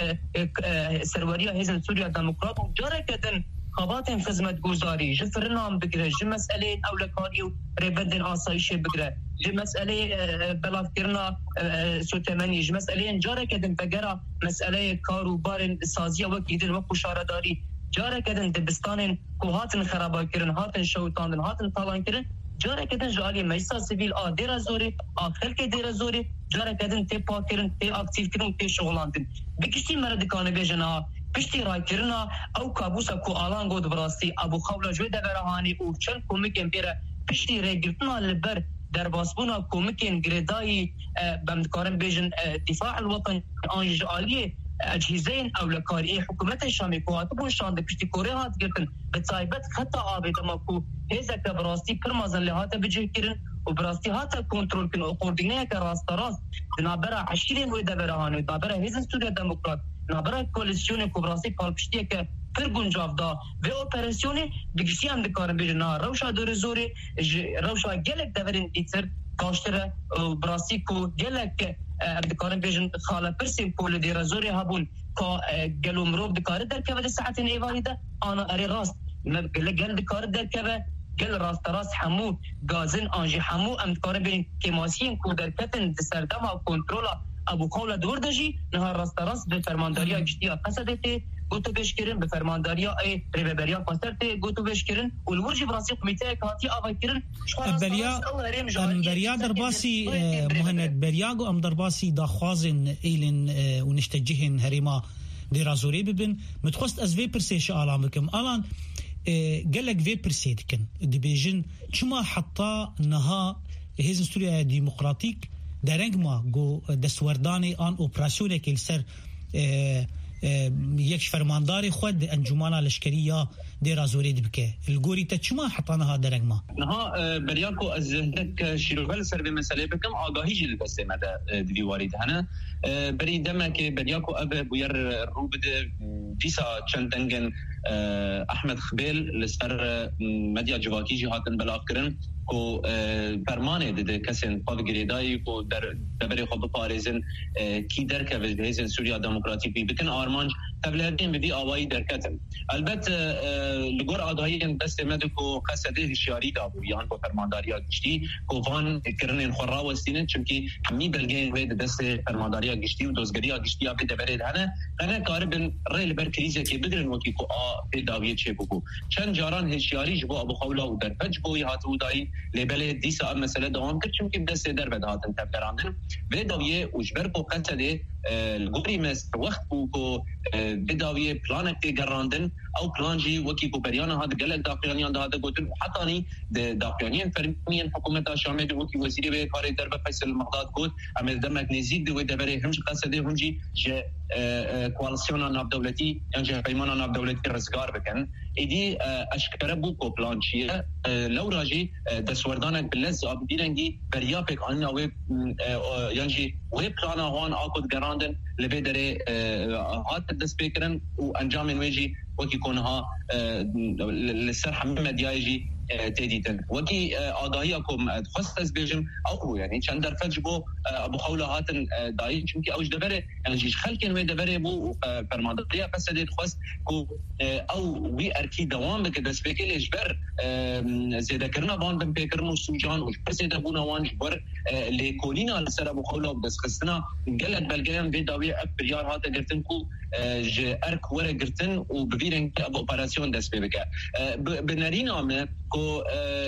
سروريا هزن سوريا ديمقراط وجارة كدن خاباتن خدمت گزاری جفرنا هم بگره جه مسئله اولکاری و ربندن آسایش بگره جه مسئله بلاف کرنا سوتمنی جه مسئله انجاره کدن بگره مسئله کار و بارن سازیه وکیدن وکو شارداری جاره کدن دبستان کو هاتن خرابا کرن هاتن شوتاندن هاتن طالان کرن جاره کدن جالی مجلس سیویل آ دیر زوری آ خلق دیر زوری جاره کدن تی پاکرن تی اکتیو کرن تی شغلاندن بکشتی مردکانه بیجنا پشتی رای کرنا او کابوسا کو آلان گود براستی ابو خوله جوی دورهانی او چند کومکن پیره پشتی رای گرتنا لبر در باسبونا کومکن گردایی بمدکارن بیجن دفاع الوطن آنج آلیه اجهزين او لكاري حكومه الشامي كواتبون شان بشتي كوري هات گرتن بتايبت خطا ابي دمكو هذا كبراستي كرمازن لهات بجيكرن وبراستي هات كنترول كن اوردينيه كراست راست نابرا عشرين ودا برهان نابرا هيزن سوريا ديمقراط نابرا كوليسيون كبراستي بالبشتي ك پر گنجاو دا و اپراسیونی بگشتی هم دکارم بیجنا روشا دور زوری روشا گلک دورین دیتر کاشتره براسی کو گلک دکارم بیجن خاله پرسیم کول دیر زوری هبون قالوا مروب دكار دركبه الساعتين ايفايده انا اري راس قال دكار دركبه قال راس راس حمو غازن انجي حمو ام دكار بين كيماسين كو دركتن سردما كنترولا ابو قوله دوردجي نهار راس راس به فرمانداریا گشتیا قصدته گوتو بشکرین به فرمانداریا ای ریبریا پاسترته گوتو بشکرین و الورج براسي کمیته کاتی آوایکرین بریا بریا درباسي مهند برياغو ام درباسي داخوازن ايلن ونشتجهن هريما ديرازوري ببن متخست از في برسيش علامكم الان قالك في برسيدكن دبيجن شما حطا نها هيزن سوريا ديمقراطيك درنگ ما گو دستوردانی آن اپراسیون که سر یک فرمانداری خود انجمانا لشکریه دیر ازوری دبکه الگوری تا چما حطانها درنگ ما نها بریاکو از هندک شیروبل سر به مسئله بکم آگاهی جل بسته مده دوی وارد هنه بری دمه که بریاکو اب بویر رو بده دیسا چند دنگن احمد خبیل لسر مدیا جواکی جی هاتن بلاف کرن کو فرمانه ده کسین پاو گریدایی کو در دبری خوب پاریزن کی درکه و هیزن سوریا دموکراتیک بی بکن آرمانج تبلیغین بدی آوایی درکتن البته لگور آگاهی دست مده کو قصده هشیاری دابو یان کو فرمانداریا گشتی کو وان کرنین خورا وستینن چونکی همی بلگین و دست فرمانداریا گشتی و دوزگریا گشتی به دبری دهنه انا کاربن ریل بر کریزه که بدرن وکی کو آ داویه چه بگو چند جاران هشیاری جو ابو خولا و در فج بوی هاتو دای لبله دیسا مسئله دوام کرد چون که دست در بدهاتن تبدراندن و داویه اجبر کو قصده الگوری مست وقت کو بداویه پلانک گراندن او پلانجی وکی کو بریان هاد گلک داقیانیان داده گوتن حتانی داقیانیان فرمین حکومت شامل وکی وزیر به کار در فیصل مقداد گفت اما دمک نزیک دو دبره همش قصده همجی ج کوالسیون ناب دولتی یعنی پیمان ناب دولتی رزگار بکن ایدی اشکره بو کو پلان چیه لو راجی دسوردانک بلز آبدیرنگی بریا پک آن او یعنی و پلان آوان آکود گراندن لبه داره هات دست بکرن و انجام نویجی وکی کنها لسر همه مدیایجی تدیدن وکی آگاهی اکم خواست از بیجم او یعنی چند در فج بو ابو خوله هاتن دایی چونکی اوج دبره یعنی خلکن و دبره بو فرمانداریا قصدید خواست کو او وی ارکی دوام بکه دست بکل اجبر زیده کرنا بان بن پیکرن و سوجان و جبر زیده بونا وان جبر لیکولینا لسر ابو خوله و دست خستنا گلت بلگرم وی داوی اک بریار هاته گرتن کو جه ارک وره گرتن و ببیرن که ابو اپراسیون دست بکه بنرین آمه کو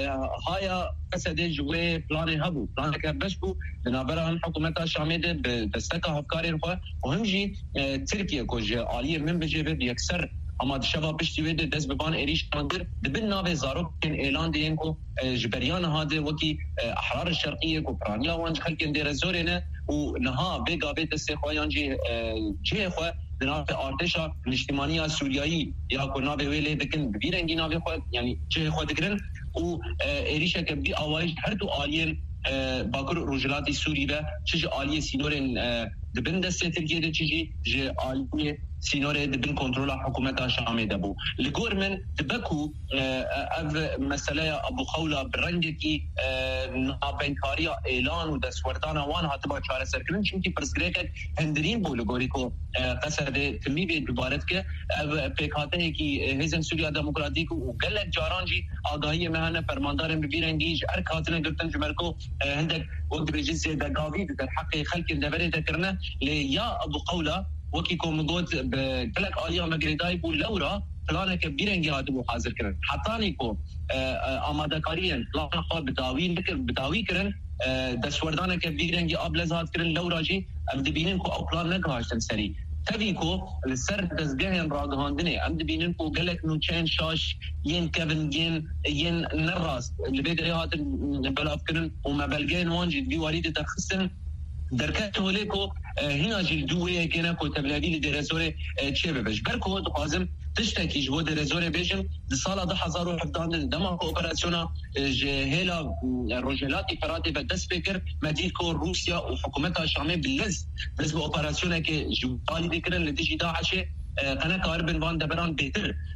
هایا قصده جوه پلان هبو پلان که بش بو بنابرای حکومت شامل به دستک افکاری خو مهم جی ترکیه کو جه عالی من بجه به یکسر اما شباب پشتی وید دست ببان ایریش کاندر دبن ناو زاروک کن اعلان دین کو جبریان هاده وکی احرار الشرقیه کو پرانیا وانج خلکن دیر زورینه و نها بگا به دست خویان جی جه خو بنابرای ارتشا اجتماعی سوریایی یا کو ناو ویله بکن بیرنگی ناو خو یعنی جه خو دکرن و ایریش که بی آوایش هر دو عالیه باکر روجلاتی سوری و چه عالیه سینورن دبن دست ترکیه ده چیزی جه عالیه سینوره دبن کنترل حکومت شامل دبو لگور من دبکو اف مسئله ابو خوله برنگ کی نابینکاری اعلان و دستوردان وان هاتبا چاره سر کردن چونکی پرسگریکت هندرین بو لگوری کو قصد تمی به عبارت که پیکاته کی هیزن سوریا دموکراتیک و گلک جاران جی آگاهی مهنه فرماندارن ببیرنگیج ارکاتن گرتن جمرکو هندک وقت بجنس دقاوی در حق خلق الدبره ذكرنا ليا ابو قوله وكي كوم قلت بلك آليا مقريداي بو لورا پلان که بیرنگی آدمو حاضر کرن حتانی کو آماده کارین پلان خواه بداوی بداوی کرن دستوردانه که بیرنگی آبلزات کرن لورا جی ام دبینن کو او پلان نگهاشتن سری تبي كو السر دزجهن راغهاندني عند بينن كو قالك نو تشين شاش ين كيفن ين ين نراس اللي بيدري هذا بلا افكرن وما بلجين وانجي بي وليد تخسن دركته ليكو هنا جلدوه كنا كو تبلادي لدرسوره تشي ببش بركو لازم تشتكي جو درسوره بيجن لساله ده ألف وحدان دما اوبراسيونا هيلا روجلاتي فراتي بدس فكر مديكو روسيا وحكومتها الشاميه باللز بس باوبراسيونا كي جو بالي ذكر اللي تجي داعش انا كاربن وان دبران بيتر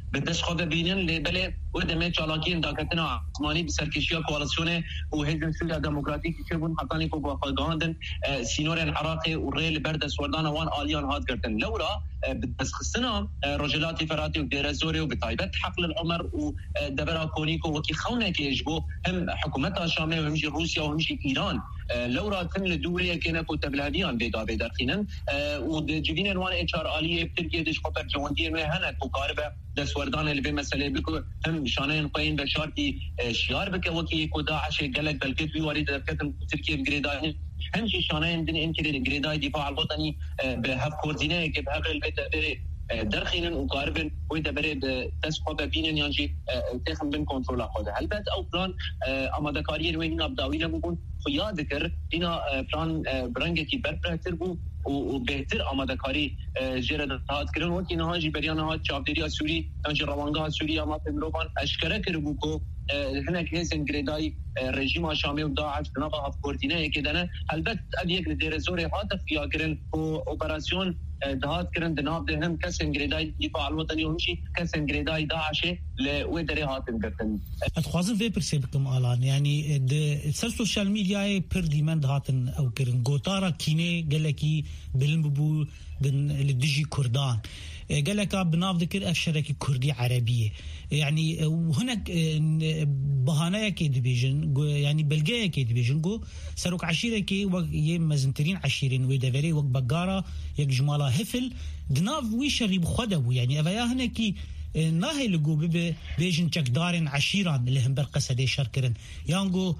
بدش خود بینن لبله ودمه چالاکین داکتنا عثمانی بسرکشیا کوالسیون و حزب سوریا دموکراتیک که بون حقانی کو با خواندن سینور العراقي والريل برد سوردان وان آلیان هات کردن لورا بدس خصنا رجلات فراتي ودير زوري وبتايبت حقل العمر ودبرا كونيكو وكي خونه كي يجبو هم حكومتها شامله وهمشي روسيا وهمشي ايران لورا كن الدوريه كنا كنت بلاديان بيدا بيدا خينن وجبين وان اتش ار اليه بتركيا دش خبر جوندي ما هنا مقاربه دس وردان اللي بمساله بكو هم شانين قاين بشارتي شيار بك وكي كو داعش قالك بلكت في وريد كتم تركيا جريداي همشي شانين دين انكري جريداي دفاع الوطني بهف كوردينه كي بهف البيت درخينن وقاربن ويدا بريد تسقط بينن يانجي تخم بين كنترول خود هلبت او بلان اماده كارير وين ابداوينا بكون خيا ذكر هنا بلان برنگه كي بربرتر بو وبهتر اماده كاري جرد هات كرن وكي نهاجي بريان هات چابدريا سوري يانجي روانگا سوريا ما بمروبان اشكره كربوكو هناك هيزن جريداي رژیم شامی و داعش نبا افکوردینه که دنه البته ادیک لدیر زوری هات فیا کرن و اپراسیون دهات کرن دناب ده هم کس انگریدای دفاع الوطنی همشی کس انگریدای داعش لوی دری هاتن کرتن اتخوازن في برسيبكم الان يعني سر سوشيال ميديا پر ديمن دهاتن او کرن گوتارا کینه گلکی بلمبو بن لدجي كردان قال لك بناف ذكر الشركه كردي عربيه يعني وهناك بهانه كي ديفيجن يعني بلقايه كي ديفيجن جو سروك عشيره كي يم مزنترين عشيرين ويدفري وق بقاره يك جماله هفل دناف ويشري بخدو يعني افيا هنا كي ناهي لقو بيجن چكدارن عشيران اللي هم برقصه دي شركرن يانجو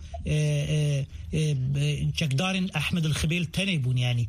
چكدارن احمد الخبيل تنيبون يعني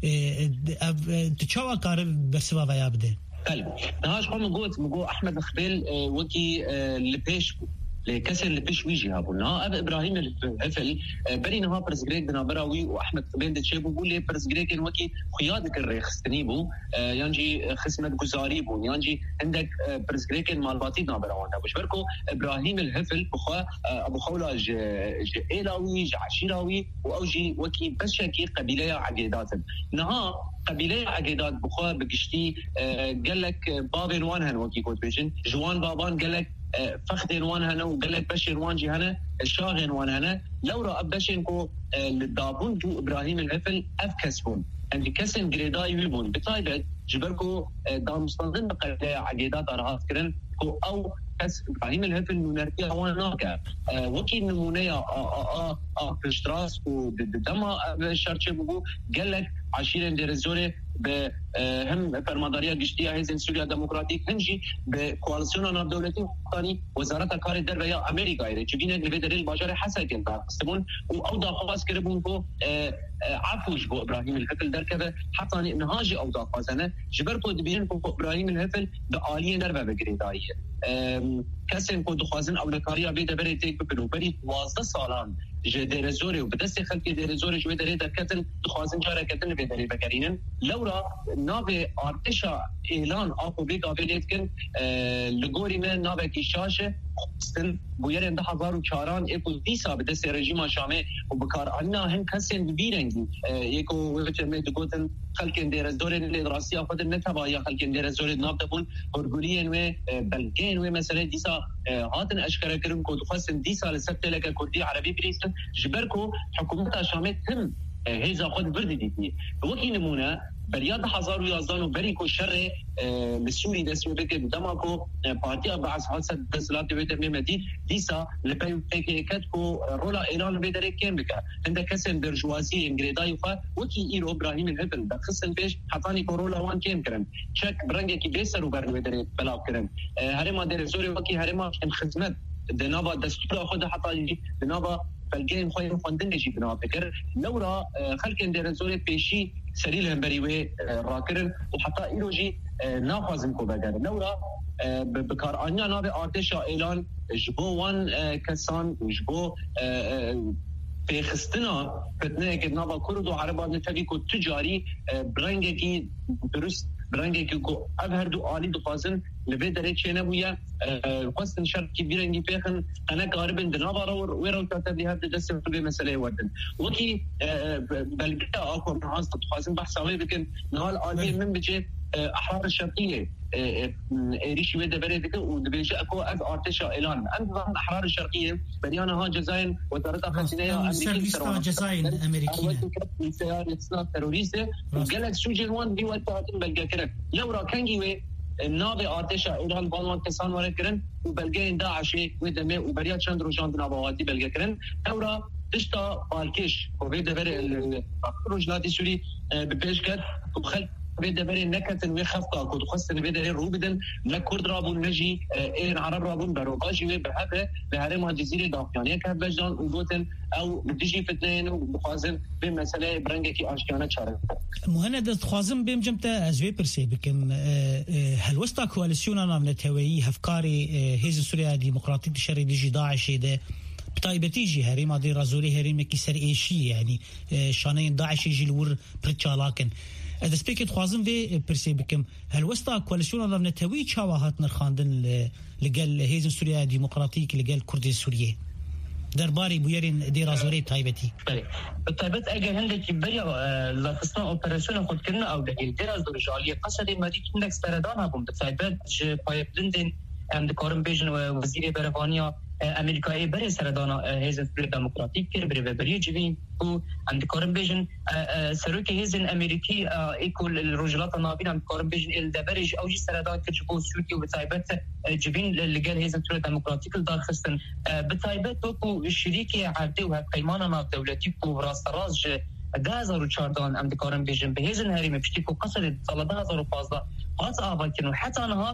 تشوا كارب بسبا ويا بده طيب نهاش قوم قلت مقو احمد الخبيل وكي لبيش لكسر لبيش ويجي هابونا اب ابراهيم الهفل بري نها برزغريك بنابراوي واحمد قبيل دتشيبو بقول لي برزغريك وكي خيادك الريخستنيبو يانجي خصمت جزاريبو يانجي عندك برزغريك مالباتي نابراوان باش بركو ابراهيم الهفل بخوا ابو خوله ج ايلاوي ج عشيراوي واوجي وكي بس شكي قبيله عقيدات نها قبيله عقيدات بخوا بقشتي قال لك بابن وانهن وكي كوت بيجن جوان بابان قال لك فخدين وان هنا وقال لك بشر وان جي هنا الشاغن وان هنا لو رأى بشر كو للدابون جو إبراهيم الهفل أفكسبون عندي كسن جريداي ويبون بطايبت جبركو دام مستنظم بقى عقيدات أرهات كرن كو أو كس إبراهيم الهفل نونرتيا واناكا وكي نمونية آآ آآ بشتراس ودما الشارشة بقو قال لك عشيرين دير الزوري بهم فرماداريا قشتيا هيزن سوريا ديمقراطيك هنجي بكواليسيون ناب دولتي وطني وزارة كار الدرب يا أمريكا إيري تشوفين اللي بدر البشر حسا كنت استمون وأوضاع خاص كربون كو عفوش بو إبراهيم الهفل دركبه حتى نهاجي أوضاع خاصنا جبركو دبيرن كو إبراهيم الهفل بآلية دربه بقريداية كسن كو دخوازن أولكاريا بيدا بري تيك ببنو بري وازده سالان جه دير زوري وبدست خلقي دير زوري جوه دير دكتن دخوازن جاره كتن بيدري بكرينن لورا نابي ارتشا اعلان اكو بيكا بيدكن لغوري من نابي كيشاشه خصن بويرن ده هزار و چاران اكو ديسا بدست رژیم شامه وبكار عنا هم كسن بيرنگي يكو وچمه دگوتن خلقن دير زوري الراسيه خد نتبا يا خلقن دير زوري ناب دبون اورغولين و بلگين و مثلا ديسا هاتن اشكره كرم كو خصن ديسا لسبت لك كردي عربي بريست جبركو حكومتها شامه تم هيزا خود بردي دي وكي نمونه برياد هزار ويازدان وبريكو شر للسوري دسمي بك دماكو بارتيا بعث حادثة دسلات بيت ميمدي ديسا لبي كاتكو رولا ايران بيدري كان بك عندك كسن برجوازي انجريداي فا وكي ايرو ابراهيم الهبل دخسن بيش حطاني كورولا وان كان كرن تشك برنجي كي بيسر وبر بيدري بلا كرن هرما دير زوري وكي هرما خدمت دنابا دستور خود حتى دنابا فالجين خوي فندن شي بنا فكر لورا خلكن دير زوري بيشي سريل بريوي راكرن وحتى ايروجي نافازن كو بغير لورا بكار انيا نابي ارتشا اعلان جبو وان كسان وجبو في خستنا فتنه كنابا كردو عربان تبيكو تجاري برنگي درست برنگي كو ابهر دو عالي دفازن لبي دري چنه بويا قصن شركي بيرنگي بيخن انا قاربن دنابا ويرو تاتبي هاد دست في مساله ودن وكي بلقى اكو ناس تفازن بحثاوي بكن نهال عالي من بيجي احرار الشرقيه ريش ويدا بريدك ودبيجا اكو از ارتشا اعلان انظمه احرار الشرقيه بريانا ها جزائر وزارتها الخارجيه امريكيه جزائر امريكيه سياره اسلام تيروريست قالت شو جوان دي وقتها بلقى كده لو را كانجي نابي ارتشا ايران بانوان كسان ورا كرن وبلقين داعش ودمه وبريات شند روجان نابواتي بلقى كرن اورا تشتا بالكيش وبيدا بري الرجلات سوري ببيشكت وخل بيدا بري نكت وخفقه كنت خصن بيدا روبدن نكرد رابون نجي ايران عرب رابون بروقاجي بهذا بهرم جزيره دافيانيه كبجان وبوتن او بديجي فتنين وبخازن بمساله برنجكي اشكانه شارع مهند خوازم بهم جمتا ازوي برسي بكم هل وسط كواليسيون انا من توي هفكاري هيز سوريا ديمقراطيه الشرعي ديجي داعش ده بتايبتيجي هريما دي رازوري هريما كسر ايشي يعني شانين داعش يجي الور برتشالاكن اذا سبيكت خوازم في برسي بكم هل وسط كواليسيون انا من توي تشاوهات نرخاندن لقال هيز سوريا ديمقراطيه لقال كردي سوريا درباري بويرين دي رازوري تايبتي بالتايبت اجا هندك بريا لا قسم اوبراسيون خد كنا او ده دي رازوري جاليه قصدي ما دي كندك استردان هبم بالتايبت ج بايبلندن ام كورم بيجن وزير بريطانيا امریکا ای برای سردان حزب دموکراتیک کر بری بری جوین و عند کارم بیشن سروک حزب امریکی ایکول الرجلات نابین عند کارم بیشن الدبرج اوجی سردان کر جو سوتی و بتایبت جوین لجال حزب دموکراتیک دار خستن بتایبت تو شریک عرضه و پیمان ما دولتی کو راست راز ده هزار و چهارده عند کارم بیشن به حزب هریم پشتی کو قصد سال ده هزار و پانزده قاطع آباد كانوا حتى أنها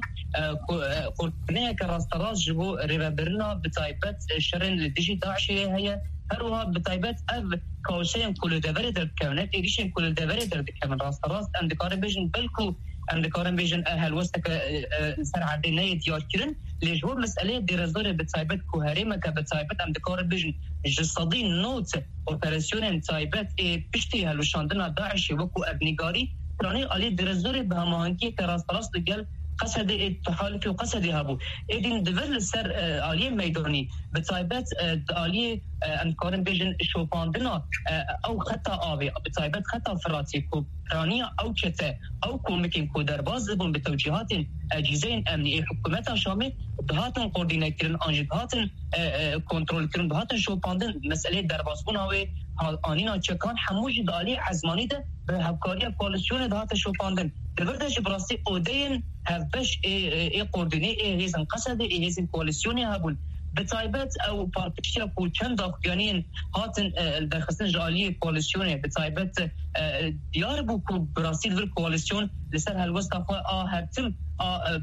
قرطنية كراستراز جبو ريبابرنا بتايبت شرن للديجي داعشية هي هروها بتايبت أب كوشين كل دبرة در كونات إيريشين كل دبرة در كمان راستراز عند كارم بيجن بلكو عند كارم بيجن أهل وسطك سر عدينية ديار كرن لجور مسألة درزورة بتايبت كوهريمة كبتايبت عند كارم بيجن جسدين نوت أوبراسيون تايبت بيشتي هلوشاندنا داعشي وكو أبنيغاري راني علي درزوري بهمانكي كراستراس دجال قصد التحالف وقصد هابو إذن دفل سر علي ميداني بتايبت علي أنكارن بيجن شوفاندنا أو خطا آبي بتايبت خطا فراتي كو رانية أو كتا أو كومكين كو درباز بون بتوجيهات أجهزين أمنية حكومتها شامل دهاتن كوردينيت كرن أنجي دهاتن كنترول كرن دهاتن شوفاندن مسألة درباز بون هاوي آنینا چکان هموش دالی عزمانی ده به همکاری کوالسیون دهات شوپاندن دبردش براستی اودین هفبش ای قردنی ای هیزن قصد ای هیزن کوالسیونی هبون بتایبت او پارتیشیا کو چند داخلانین هاتن درخستن جالی کوالسیون بتایبت دیار بو کو براسیل ور کوالسیون لسر هلوستا خو ا هرتم ا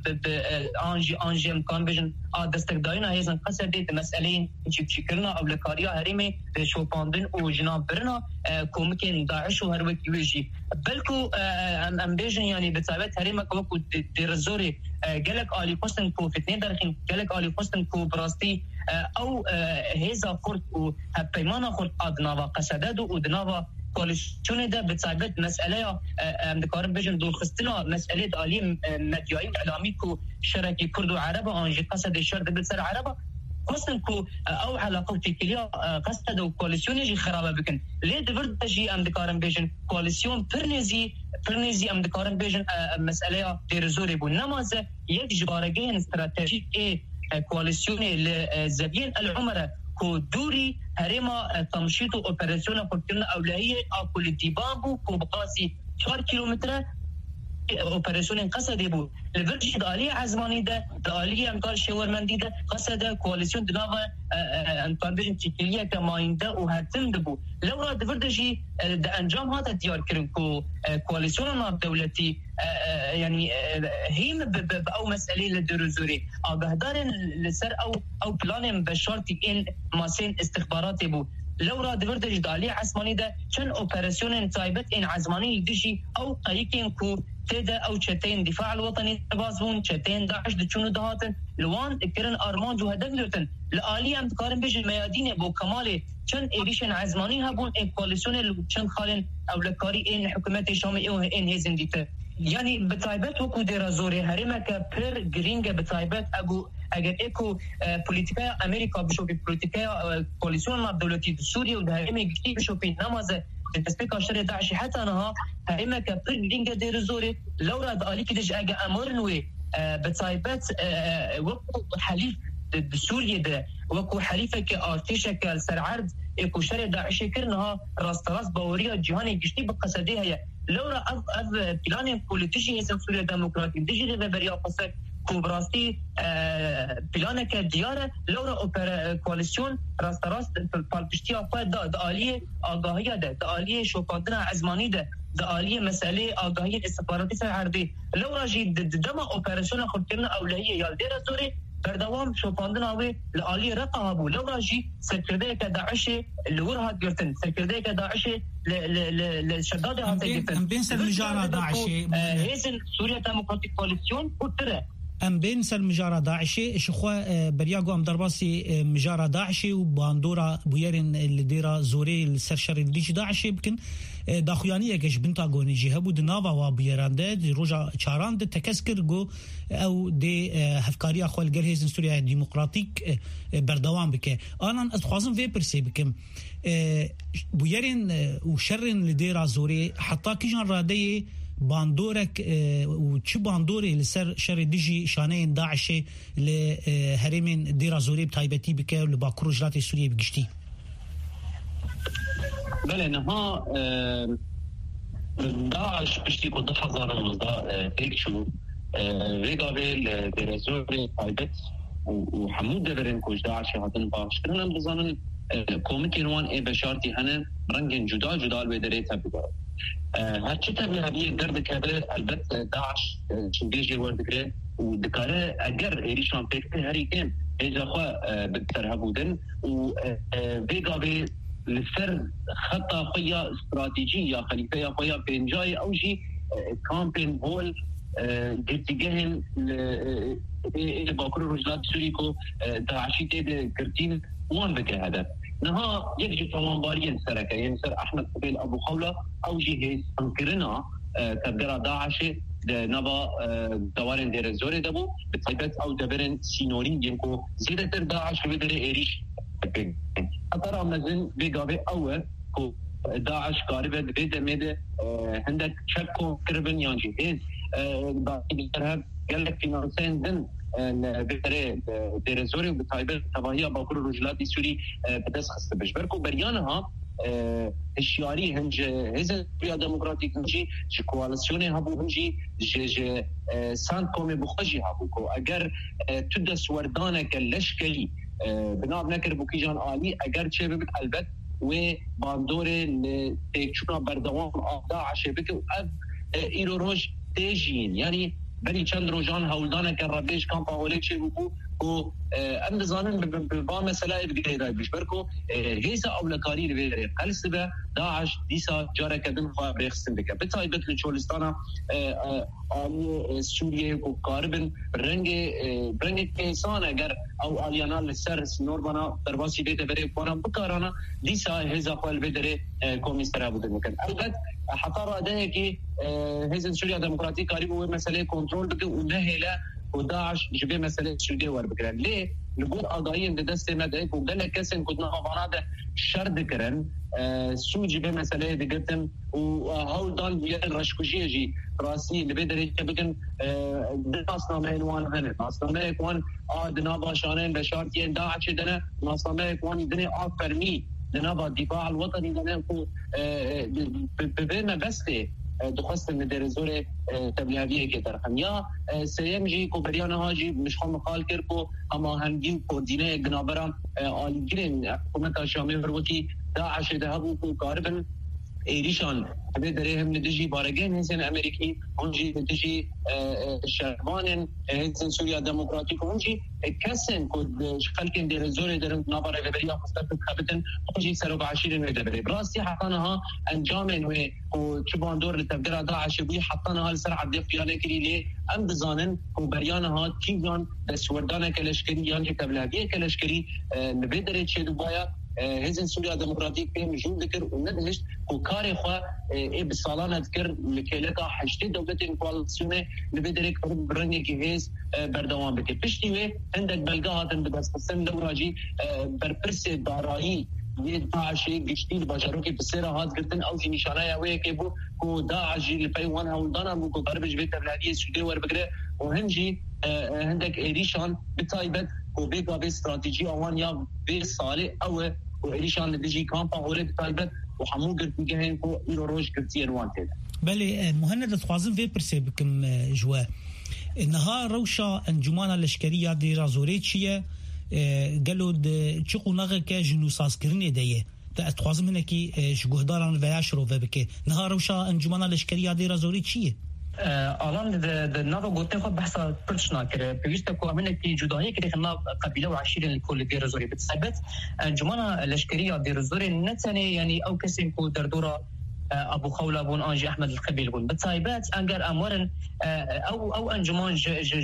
انجي انجي امكان بيجن ا دستگدارين هيزن قصدي مسألين جيب شكرنا او لكاريا هريمي شوباندن او جناب برنا كومكين داعش وهر وقت يجي بلكو ام بيجن يعني بتابعت هريمه كوكو ديرزوري جلك علي قسن كو فتنين درخين جلك علي قسن كو براستي او هيزا خرط و بيمانا خرط ادناوا قصدد ودناوا کواليسيون ده بتثبت مساله امدكارم بيجن دور خستنا مساله عالم مدياي اعلامي كو شركه كرد وعرب انجي قصد الشرط بالسر عرب قصد كو او علاقه تكليا قصد كواليسيون يجي خرابه بكن ليه دبرت جي امدكارم بيجن كواليسيون برنيزي برنيزي امدكارم بيجن مساله ديرزوري بو نماز يك جبارجين استراتيجي اي كواليسيون لزبين العمره کو دوری هرما تمشيط اوبراسيون قلتنا اولهيه اكل ديبابو کو بقاسي چهار کیلومتر اوپراسیون قصد بو لبرج دالی عزمانی ده دالی امکان شورمندی ده قصد کواليسيون دناوا امکان بيجن تشكيليه كماينده وهتم دبو لو راد فردشي ده انجام هذا ديار كرن كو کواليسيون ما دولتي يعني هيم او مساله للدروزوري او بهدار لسر او او بلان بشرطي ان ماسين استخبارات بو لو راد فردش دالی عزمانی ده چن اوپراسيون تايبت ان عزمانی دشي او قيكين كو تدا او چتين دفاع الوطني بازون چتين داعش دچونو دهاتن لوان كرن ارمان جو هدف لرتن لآلي ام تقارن بيج الميادين بو كمال چن ايريشن عزماني هبون ان كواليسيون چن خالن او لكاري ان حكومت شامل او ان هيزن ديت يعني بتايبت وكو درازوري هريما كبر جرينجا بتايبت ابو اگر اكو بوليتيكا امريكا بشوفي بوليتيكا كواليسيون مع دولتي سوريا ودهريمي كتير بشوفي نماز تسبيك شر داعش حتى أنها هائمة كبر لينجا دير زوري لو راد عليك دج أجا أمرنوي بتايبات وقت حليف بسوريا ده وكو حليفة كارتيشة كالسرعرد اكو شر داعش كرنها راس راس باوريا جهاني جشتي بقصديها هي لو را اف اف بلان بوليتيشي هي سوريا ديمقراطي ديجي ريبريا قصك كوبراستي بلان كدياره لو را اوبر كواليسيون راس راس بالبشتي افا د آليه آگاهی ده د آليه شوکاندنا عزمانی ده د آليه مساله آگاهی استخباراتي سرعردي لو را جي دما اوبراسيون خود كرنا اولويه يا دير زوري بردوام شوفاندنا وي لآلية رقها بو لو راجي سركردية كداعش اللي ورها قرتن سركردية كداعش للشداد هاتا قرتن ام بين سر مجارة داعش هيزن سوريا ديمقراطيك كواليسيون وترى ام بين سر مجارة داعش شخوا برياغو ام درباسي مجارة داعش وباندورا بويرن اللي ديرا زوري السرشر الديش داعش يمكن داخویانی اگش بنتاگونی جهه بود ناوا و بیرانده دی روزا چارانده تکسکر گو او دی هفکاری اخوال گرهیزن سوریا ديمقراطيك بردوام بکه آنان از خوازم وی پرسی بکم بویرین و شرین لدیرا زوری حتی کجان راده باندورك و چه باندوري لسر شر ديجي شانين داعش لهرمين ديرا زوري بتايبتي بكه لباكر رجلات سوريا بگشتي بله نها داعش بشتي كنت حضر المصداء تيكشو ويقابل درزوري تايبت وحمود دبرين كوش داعش هاتن باش كرنا بزانن كوميتي نوان اي بشارتي هنا رنجن جدا جدا الويدريتا بدا هرچی تبلیغ هبیه گرد کبه البته داعش چنگیجی ورد کرد و دکاره اگر ایریشان پیکته هری کم ایجا خواه بکتر هبودن و ویگاوی لسر خطا خویا استراتیجی یا خلیفه یا خویا پینجای اوجی کامپین هول گرتیگهن ایل باکر رجلات سوری کو داعشی تید کرتین وان بکه هدف نها يجي طمان بارين سركه ينسر احمد قبيل ابو خوله او جهه انكرنا تبدرا داعش نبا دوارن دير زوري دبو بتايبت او دبرن سينورين ينكو زيادة داعش بدر ايريش اطرا مزن بيقابي اول كو داعش قاربه بيد ميد عندك شكو كربن يانجي هيز باقي الارهاب قال لك فينانسين دن بهره درزوري وبتايبه تباهيه باكر رجلات سوري بدس خص بشبركو بريانها الشياري هنج هز سوريا ديمقراطيك هنجي كواليسيون هبو هنجي ج سان كومي بخجي هبوكو اگر تدس وردانك لشكري بناب نكر بوكيجان عالي اگر چه بك البت و باندور تيكشونا بردوام داعش بك ايرو روج تيجين يعني بلی چند روزان هولدانه که ربیش کام پاوله چه بکو کو ام دزانن با مسئله بگیره دای بیش برکو هیزا اولکاری رو بیره قلس به داعش دیسا جاره کدن خواه بریخستن بکه بتای بطل چولستانا آلی سوریه کو کاربن رنگ رنگ کیسان اگر او آلیانا لسر نوربانا درباسی بیده بره کوانا بکارانا دیسا هیزا خواه بیدره کومیستره بوده مکن البته حتی راده که هیزن سوریا ديمقراطيك قريب هو مسألة كنترول بك ونهلا وداعش جبه مسألة سوريا وربكرن ليه نقول قضايا ان دست مدعك وقال كسن كنا هفانات شرد كرن سو جبه مسألة دقتن وهول دان بيان رشكوشيه جي راسي اللي بيدر يبكن ناسنامه انوان هنه ناسنامه اكوان آدنا باشانين بشارتين داعش دنا ناسنامه اكوان دني آفرمي دنا الدفاع الوطني دنا ببين بسته دخست من درزور تبلیغیه که درخم یا سیم جی کو بریان ها جی مشخوام مخال کرد کو اما هنگی کوردینه گنابرم آلیگرین حکومت شامی بروتی داعش دهبو کو کاربن ایریشان به دره هم ندجی بارگین هنسن امریکی اونجی ندجی شهوان هنسن سوریا ديمقراطيك اونجی کسن کد خلکن در زور در نابره و بریا مستقل خبتن اونجی سر و عشرین و دبره براستی حطانها انجامن و چبان دور لتبدر داعش بی حطانها لسر عدی قیانه کری لی ام بزانن و بریانها تیگان دستوردانه کلشکری یانجی تبلیغیه کلشکری نبیدره چه دوبایا هزن سوريا ديمقراطيك بهم جون ذكر وندهش وكاري خوا اي بالصالانه ذكر لكيلتا حشتي دولتين كواليسيون لبدرك برني كيز بردوام بك بشتي عندك بلغاتن بدس قسم دوراجي بربرس دارایی یه داعشی گشتی باشرو که بسیار هات گرتن او نشانه اوی که بو کو داعشی لپیوان هولدانا بو کو قربش بیت بلادی سوده ور بگره و هنجی هندك إيريشان بتايبت وبيجا باستراتيجية أوان يا بسالة أو وإيريشان لديجي كامبا هوري بتايبت وحمو قرد بيجهن كو إيرو روش كتير وانتد. بله مهند تخوازن في برسي بكم جوا إنها روشة أنجمانا الاشكرية دي رازوريتشية قالوا تشقوا نغك جنوساس كرني ديه تخوازن هناكي شجهداران وياشرو فبكي نها روشة أنجمانا الاشكرية دي رازوريتشية الان د نوو گوته خو بحث پرشنا کړ پیوسته کو امنه کی جداهی کړي خنا قبيله و عشيره الكل دي رزوري بتثبت انجمنا الاشكريه دي رزوري نتني يعني او كسين کو دردوره ابو خوله بون انجي احمد القبيل بون بتثبت انجر امورن او او انجمان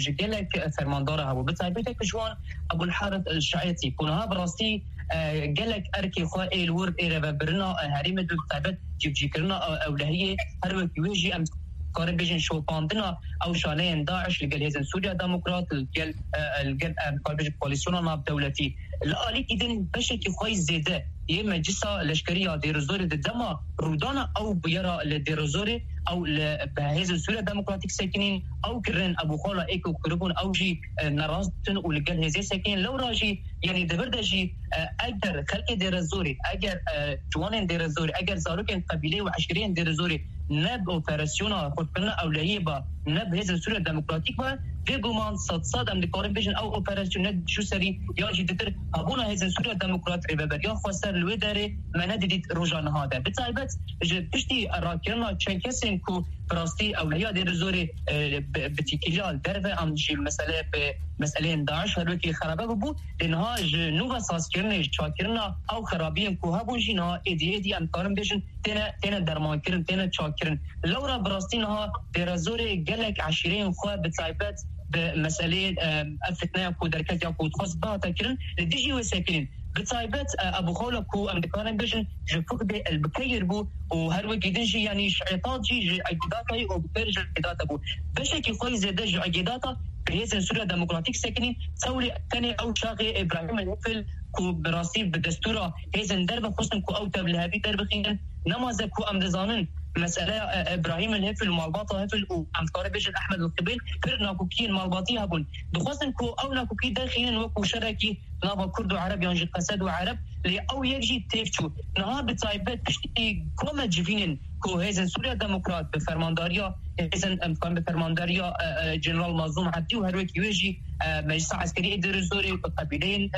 جلك فرماندار ابو بتثبت كجوان ابو الحارث الشعيتي كونها براسي جلك اركي خو الور ايره برنا هريم بتثبت جيب كرنا اولهيه هر وقت يجي ام كارن بيجن شو باندنا او شانين داعش لقال هزن سوريا ديمقراط الجل الجل كاربيج كواليسيون ناب دولتي الالي اذن بشكل كويس زياده يما جسا الاشكريه دير زوري دما رودانا او بيرا لديرزوري او بهزن سوريا ديمقراطيك ساكنين او كرن ابو خولا ايكو كربون او جي نراستن ولقال هزي ساكنين لو راجي يعني دبردجي اقدر خلق ديرزوري اقدر جوانين ديرزوري اقدر زاروكن قبيله وعشرين ديرزوري نب اوبراسيونا خدنا اولويه با نب هزن سوريا ديمقراطيك با بيغومان صد صد ام ديكورن بيجن او اوبراسيون شو سري يا جي دتر ابونا هزن سوريا ديمقراط ريبر يا خسر الوداري ما نديت روجان هذا بتايبت بشتي راكرنا تشنكسن كو براستي اولويه دير زوري بتيكيال درفه ام شي مساله بمساله داعش هلوكي خرابه بو لانها نوغا ساسكرنا شاكرنا او خرابين كو هبون جينا ايدي ايدي ام كارم بيجن تنا تنا درمان كرن تنا شاكرن لورا براستينها دير زوري قالك عشرين خو بتايبت بمساله افتنا كو دركات يا كو تخصبات كرن ديجي وساكنين بتايبت ابو خوله كو ام كارم بيجن جفقد البكير بو وهر وقت دنجي يعني شعيطات جي عقيداتي او بترجع عقيدات ابو بشكل كويس دج عقيداته بهيزن سوريا ديمقراطيك ساكنين تولي ثاني او شاغي ابراهيم الهفل كو براسي بالدستور هيزن درب خصن كو او تبل هابي درب خين نماذج كو ام دزانن مساله ابراهيم الهفل مالباطه هفل وام كاربيش احمد القبيل كرنا كوكين مالباطي هبون دخصن كو او نا كوكي داخلين وكو شركي نابا كرد وعرب ينجي قسد وعرب لي او يجي تيفتو نها بتايبت كوما جيفينين كو هيزن سوريا ديمقراط بفرمانداريا هيزن امكان بفرمانداريا جنرال مظلوم عبدي وهروك يجي مجلس عسكري دير زوري قبيلين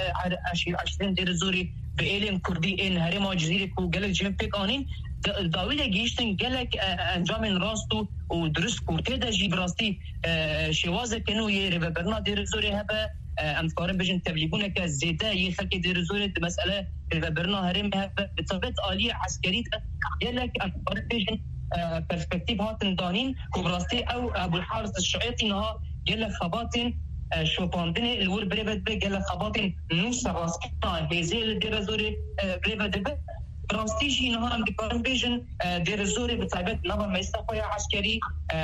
عشرين دير زوري بإيلم كردي إن هرم جزيرة كو جلك جنبك آنين داويلة جيشتن جلك انجام راستو ودرس كورتيدا جي براستي شوازة كانوا يربا برنا دير زوري هبا امكارن بجن تبليغونه كزيدا يخلق دير زوري مسألة ربا برنا هرم هبا بطبيعة آلية عسكرية جلك امكارن بجن برسبكتيف هاتن دانين كو براستي او ابو الحارث الشعيطي نها جلك خباتن شو باندني الور بريبت بقى خباطين نص راسكنا هزيل دير زوري بريبت بقى براستيجي نهار بكارن بيجن دير زوري بتعبت نظر ما يستقوي عسكري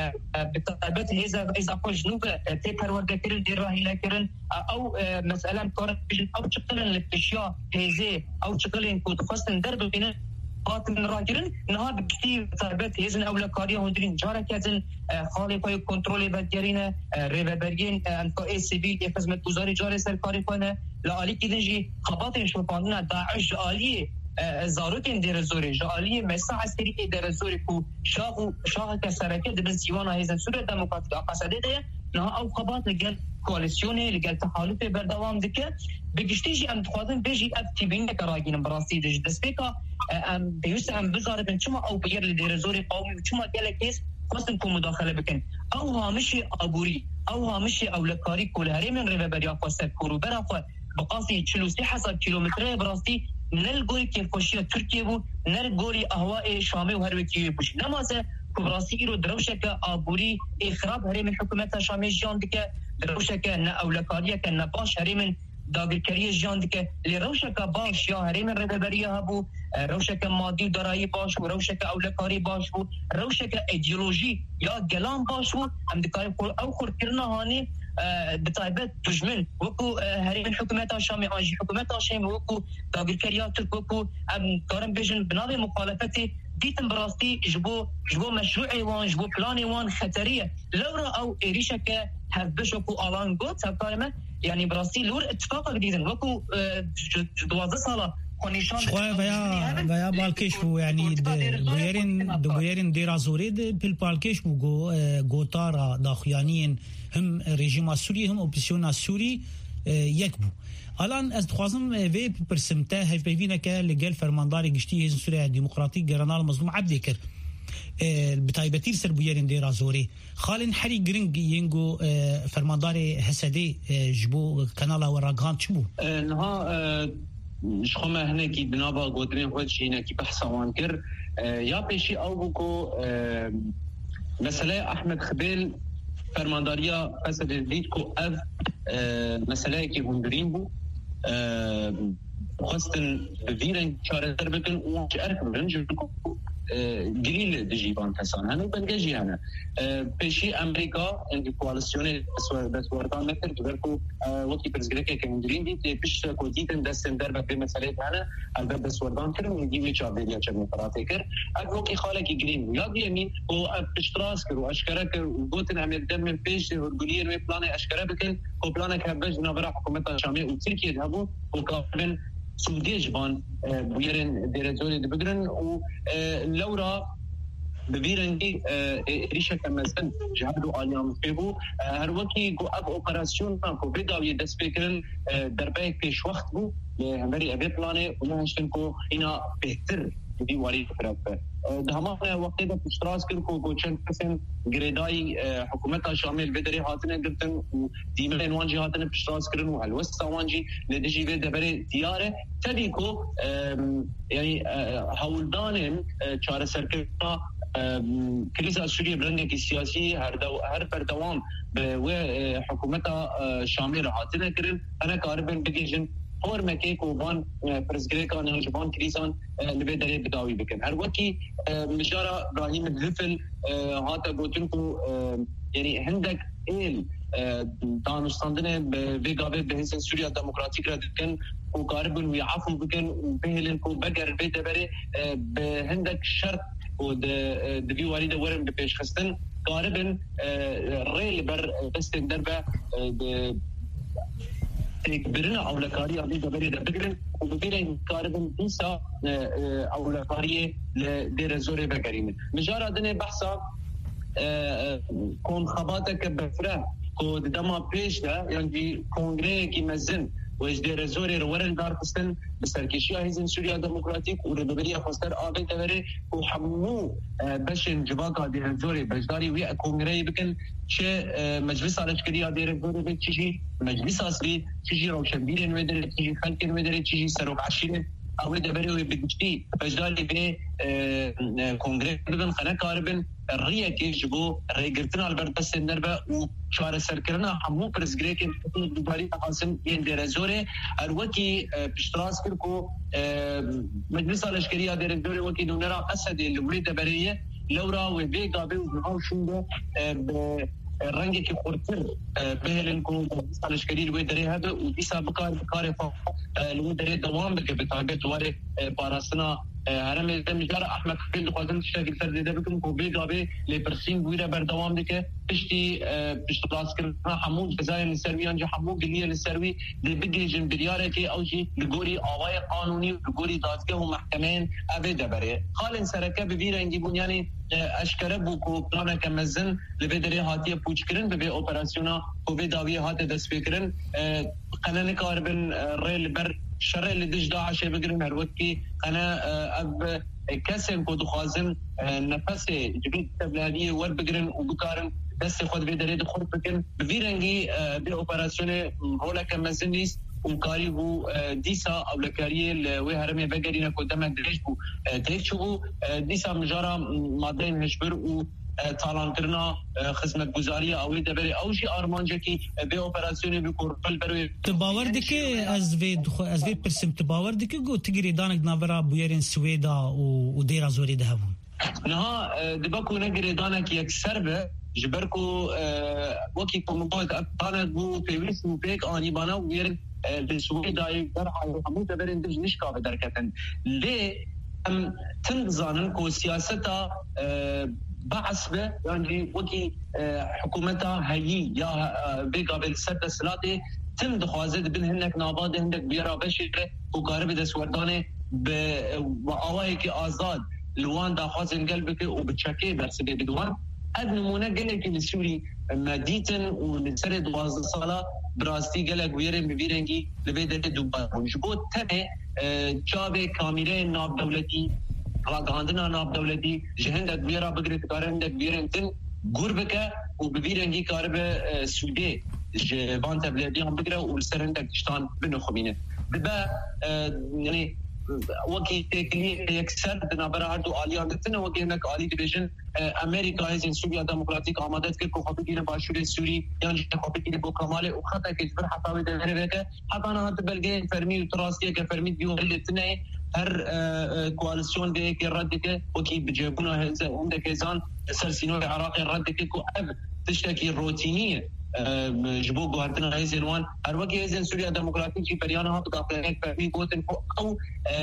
بتعبت هذا إذا قل جنوب تكر ورد كرن دير راهيلا كرن أو مسألة بكارن بيجن أو تقلن الاشياء هزي أو تقلن كود خاصة درب بين قاتل راجرن نهار بكتير بتعبت هزن أولا كاريا هندرين جارة كذن خالي قوي كنترول بديرينا ريبرجين أنكو إي سي بي يفزمت وزاري جاري سركاري قانا لآلي كذنجي خباطين شوفاننا داعش آلية زاروكين دير زوري جاليه مسا عسكري دير زوري كو شاغو شاغ كسركه دبن سيوانا هيزن سوريا ديمقراطيك قصده ده نه او خبات لقال كواليسيوني لقال تحالف بردوام دكه بقشتيجي ام تخوازن بيجي اكتيفين كراجين براسي دج دسبيكا ام بيوس ام بزار بن شما او بير لدير زوري قومي وشما قال كيس خاصنكم مداخله بكن او هامشي ابوري او هامشي او لكاري كل هريمن ريبريا خاصه كورو برافو بقاسي تشلوسي حسب كيلومتر براسي نلقوري كيف خوشيه تركيا بو نلقوري اهواء شامي وهروكي بوش نمازه كبراسي رو دروشك ابوري اخراب هرم الحكومه شامي جان دك دروشك نا اولكاريه كان باش هرم داغركريه جان دك لروشك باش يا هرم الربريه ابو روشك مادي دراي باش وروشك اولكاري باش روشك ايديولوژي يا جلان باش ام دكاي او خركرنا هاني بتایبەت دژمن وەکو هەرێمن حکوومەتا شامی ئاژی حکوومەتا شێم وەکو داگیرکەریا تورک وەکو ئەم کارم بێژن بناوی مخالفەتی دیتم براستی ji bo ji bo meşruê wan ji bo planê wan xeteriye lewra ew êrişeke hevbişok û alan got hevkarime yani براستی لور اتفاق دیدن وەکو دوازده ساڵە شخواه ویا ویا بالکش بو یعنی بویرین بویرین دیرا زوری پل بالکش بو گو گوتارا داخیانین هم رژیم سوری هم اپوزیسیون سوری یک بو الان از خوازم وی پرسمته هف ببینه که لگل فرمانداری گشتی هزن سوریه دموکراتیک گرانال مظلوم عبدی کر بتایبەتی سر بویرین دیرا زوری خالن حری گرنگ ینگو فرمانداری حسدی جبو کانالا و راگان چبو نها شخوما هنا كي بنابا قدرين خوشي هنا كي بحثا وانكر يا بيشي او بوكو مسألة احمد خبيل فرمانداريا قصد الديدكو اف مسألة كي هندرين بو خاصة بفيرن شارتر بكن وش اركب رنجبكو قليل دجيبان كسان هنو بنجي هنا بيشي امريكا ان كواليسيون بس وردان مثل جبركو وقت برزغريكا كمديرين دي بيش كوديتن دستن دربه بمساله هنا الباب بس وردان كرم دي ويچا بيديا چمن فراتيكر اگو كي خالك جرين يا يمين او بشتراس كرو اشكرك وقوتن عمل دم من بيش ورغولير وي بلان اشكره بكن او بلانك هبج نبره حكومه شامي وتركيا ذهبوا وكابن سعودية جبان بويرن ديرزوري دبقرن و لورا ببيرن دي ريشة كمزن جهادو آليام فيبو هر وكي قو اب اوپراسيون كو بيداو يدس بكرن درباك پیش وقت بو همبري ابي بلاني ونهشتن كو انا بهتر دي واري فرق دهما وقت ده اشتراس كر کو کوچن قسم گریدای حکومت شامل بدري هاتنه گرتن و دیمن وانجی هاتنه اشتراس کرن و الوست وانجی لدجی به دبره دیاره تدی کو یعنی هولدان چاره سرکرنا کلیسا سوریه برنده کی سیاسی هر دو هر پر دوام و حکومت شامل هاتنه کرن انا کاربن بگیجن اور مکه کو بان پرزګریکا نه جبان کریزان لبه درې بداوی بکن هر وکی مشاره ابراهیم الزفل هاته بوتن کو یعنی هندک ایل دانستاندنه بگاوه به حسن سوریا دموکراتیک را دکن و قاربن وی عفو بکن و بهلن کو بگر بیت بره به هندک شرط و د دی وارد ورم به پیش خستن قاربن ریل بر دست دربه برنا اولکاری ابي دبري دبرن وبيرن كاربن ديسا اولکاری لدير زوري بكريم مجرد دنه بحثا كون خباتك بفره كو دما بيش ده يعني كونغري كي مزن وجدير زوري ورن دار قسن بسركشيا هيزن سوريا ديمقراطيك وربريا فاستر ابي دبري وحمو بشن جباكا دير زوري بجداري ويا كونغري بكن چه مجلس عسکری دیر زوری به چیزی مجلس عسکری چیزی روشنبیرن و در چیزی خلکن و در چیزی سرو عشیرن اول دبری و بگشتی بجداری به کنگره بدن خانه کاربن ریه که جبو ریگرتن البرد سندر به و چهار سرکرنا همو پرزگره که دوباره حاصل این در زوره هر وکی پشتراس کرد کو مجلس عسکری دیر زوری وکی دونرا اسد لولی دبریه لورا و بیگا به و شونده به رنگی که خورتر بهلن کو سالشکری روی دره هده و دیسا بکار بکار فا لو دره دوام بکه بتاگه دواره پاراستنا هرم مجار احمد خفیل خوازن شکل سر دیده بکن کو بیگا به لیپرسین بویره بردوام دکه پشتی پشت قاس کرنا همو جزای نسروی انجا همو گلیه نسروی دی بگیجن بریاره که اوجی لگوری آوای قانونی و لگوری دادگه و محکمین اوه دبره خالن سرکه ببیره انجی بونیانی اشکره بو کو پلانا کمزن لبه دره هاتیه پوچ کرن به اپراسیونا کو به داویه هات دست بکرن قنن کاربن ریل بر شرع لدش داعش بگرن هر وقت کی قنا اب کسن کو دخوازن نفس جدید تبلادیه ور بگرن و بکارن دست خود به دره خود بکن بویرنگی به اپراسیون هولا کمزن نیست وكاري بو ديسا اولكاريه و هرمي بغرينا قدام دريش بو دريش بو ديسا مجارا مادين هشبر و تالان کرنا خدمت گزاری اولی دبری اوشی آرمانجا کی به اپراسیون بکورپل بروی تباور دکه از وی از وی پرسم تباور دکه گو تگری دانک ناورا بویرن سویدا و دیرا زوری دهبون نها دبكو نقري دانك يكسر به جبركو وكي كومبوت أنا بو بيويس وبيك أني بنا وير بسوي داي درع حمود برين دج نشكا بدركتن ليه أم تنظن كو سياسة بعث به يعني وكي حكومتها هي يا بقابل سد سلاتي تم دخوازد بنهنك ناباد هندك بيرا بشيره وقارب دسوردانه بأوايك آزاد لوان داخوازن قلبك وبتشكي برسبي بدوان هذا نمونه قالك السوري مديتن ونسرد واز الصلاة براستي قالك ويرن ببيرنجي لبيدة دوبا ونجبوت تبه جابه كاميرين ناب دولتي راقاندنا ناب دولتي جهندك بيرا بقرت كارندك بيرنتن قربك وببيرنجي كاربه سودي جبان تبليدي هم بقرا والسرندك تشتان بنو خمينه ببا يعني وكي تكلي يكسر دنابرا هردو آليان دتنا وكي هناك آلي ديفيجن أمريكا هزين سوريا ديمقراطيك آمادت كر كوخابيكين باشور سوري يعني كوخابيكين بو كمال وخطا كجبر حتى بدري بك حتى أنا هاد بلغي فرمي وتراستيه كفرمي ديو اللي تناي هر كواليسيون دي كردك وكي بجيبونا عندك هزان سرسينو العراقي ردك كو أب تشتكي روتينية جبوك بهرتنا هاي زلوان هر وقت هاي زل سوريا ديمقراطية بريانها بداخل فهمي قوتن أو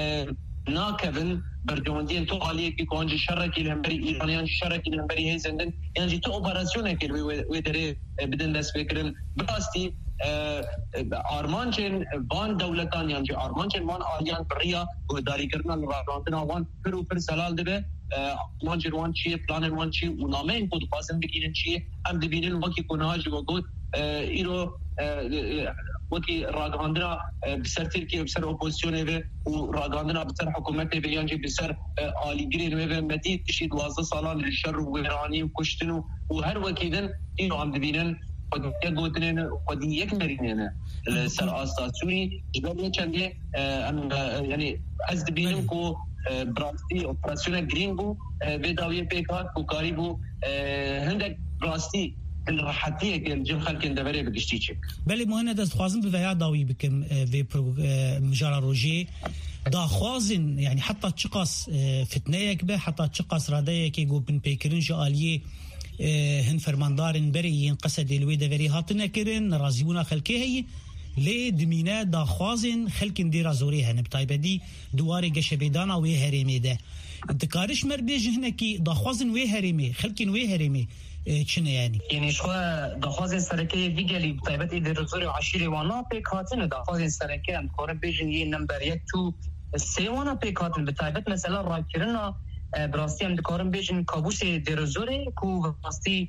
ناكبن برجواندين تو عليه كي كونج شركي الهمبري إيرانيان شركي الهمبري هاي زندن يعني تو أوبراسيون كل ويدري بدن دست فكرن براستي آرمانچن وان دولتان يعني آرمانچن وان آلیان بریا وداری کرنا لراندنا وان پرو پر سلال دبه آرمانچن وان چیه پلان وان چیه و نامه این بود بازم بگیرن چیه هم دبینن وکی کناج و گود ایرو وکی راندنا بسر ترکیه بسر اپوزیسیون و و راندنا بسر حکومت به یعنی بسر آلیگیری و مدید تشید دوازده سالان لشر و ایرانی و کشتن و هر وکیدن ایرو هم دبینن قد يقولون قد يكمرين السر أساس سوري جبل يشانجي يعني أزد بينهم كو براستي أوبراسيون جرينبو بداوية بيكات وكاريبو هندك براستي الراحتية كالجم خلك اندبري بقشتيشك بله مهند از خوازن بویا داوی بكم في مجال روجي دا خوازن يعني حتى تشقص فتنيك به حتى تشقص راديك يقول بن بيكرين جاليه هن فرماندارن بريين قصد الوي دغري هاتنا كرن رازيونا خلكي هي لي دمينا دا خوازن خلكن دي رازوري هن بتايبدي دواري قشبيدانا وي هريمي ده انتكارش مربيج هناكي دا خوازن وي هريمي خلكن وي هريمي چنه يعني يعني شو دا خوازن سركي ديغلي بتايبدي دي رازوري عشيري وانا بيك هاتنا دا خوازن سركي ام كورن بيجن ي نمبر واحد تو سي وانا بيك هاتن بتايبت مثلا راكرنا براستی هم دکارم بیشن کابوس درزوره کو براستی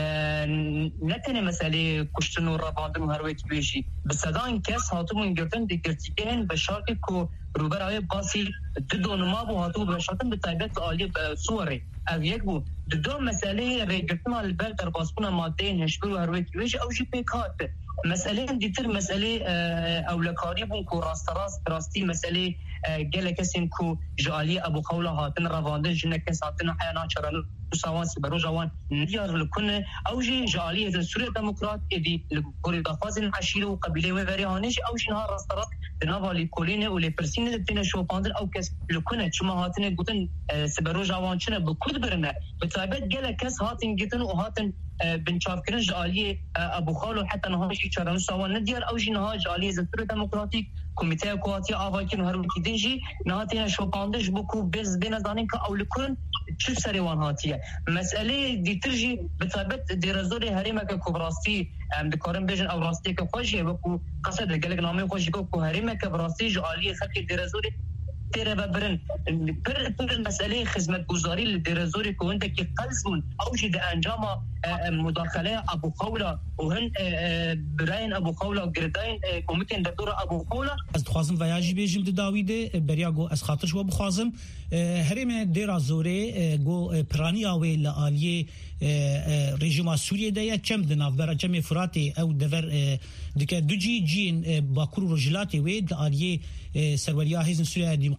نتنه مسئله کشتن و رواندن و هر وقت بیشی بسدان کس هاتون گرتن دیگرتیگه هن بشارتی که روبرای باسی دو نما بو هاتو بشارتن به طیبت عالی سوره او یک بو دو مسئله ریگرتن البر در باسپون ماده هشبر و هر وقت بیشی او جی پیکات مسئله دیتر مسئله اولکاری بون که راست راست راستی مسئله گله کسین کو جالی ابو خوله هاتن رواندن جنه کس هاتن حیانا چرانو سوان سبرو جوان نیار لکنه او جی جالی از سوریه دموکرات ادی لگوری دافازن عشیره و قبیله و وریانش او جنها راست راست دنوالی کولینه و لپرسینه دتنه شوپاندر او کس لکنه چما هاتن گوتن سبرو جوان چنه بکود برنه بتایبت گله کس هاتن گیتن و هاتن بنشاف كرن جاليه ابو خالو حتى نهاش شرن سوان ندير او جي نهاج جاليه زتر ديمقراطيك كوميتي كواتي افاكن هرو كيدنجي نهاتي شوباندش بوكو بز بين زانين او لكل شو سريوان هاتيه مساله دي ترجي بثبت دي رزوري هريمه كبراستي ام دكارم بيجن او راستي كخوشي بوكو قصد قالك نامي خوشي بوكو هريمه كبراستي جاليه خلي دي رزوري ترى ببرن بر بر المسألة خدمة جزاري الدراسوري كوندا كي قلزمون أوجد أنجام مداخلة أبو خولة وهن براين أبو خولة وجردين كوميتين دكتور أبو خولة. از خوازم ویاجی بیشم داویده بریاگو از خاطرش و بخوازم هرم دراسوري جو پرانی آویل عالیه رژیم سوریه دیا چم دنافبر چم فراتي أو دفر دك دوجي جين باكور رجلاتي ويد عالیه سروريا هزن سوريا ديمقراطية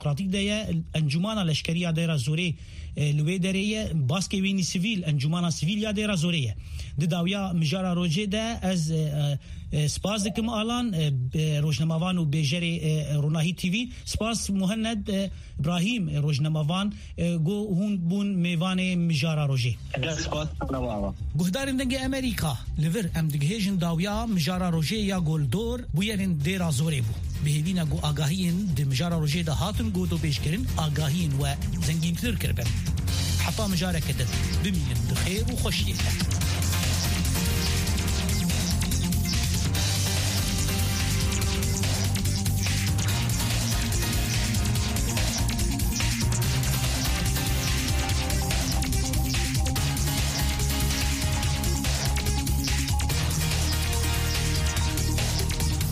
دموکراتیک ده انجمن لشکری دایره زوری لوی دریه باسکی وینی سیویل انجمن سیویل یا دایره زوری ده داویا مجارا روجه ده از سپاس دکم آلان روزنامه‌وان و بیجری روناهی تیوی سپاس مهند ابراهیم روزنامه‌وان گو هون بون میوان مجارا روجه سپاس نوابا گهدارن دنگ امریکا لیور ام دگهجن داویا مجارا روجه یا گلدور بویرن دیر زوری بو بهدینا گو آگاهین د مجارا روجه ده هاتن گو دو پیش کرن آگاهین و زنگین تر کربن حتی مجارا کدن بمینن بخیر و خوشیه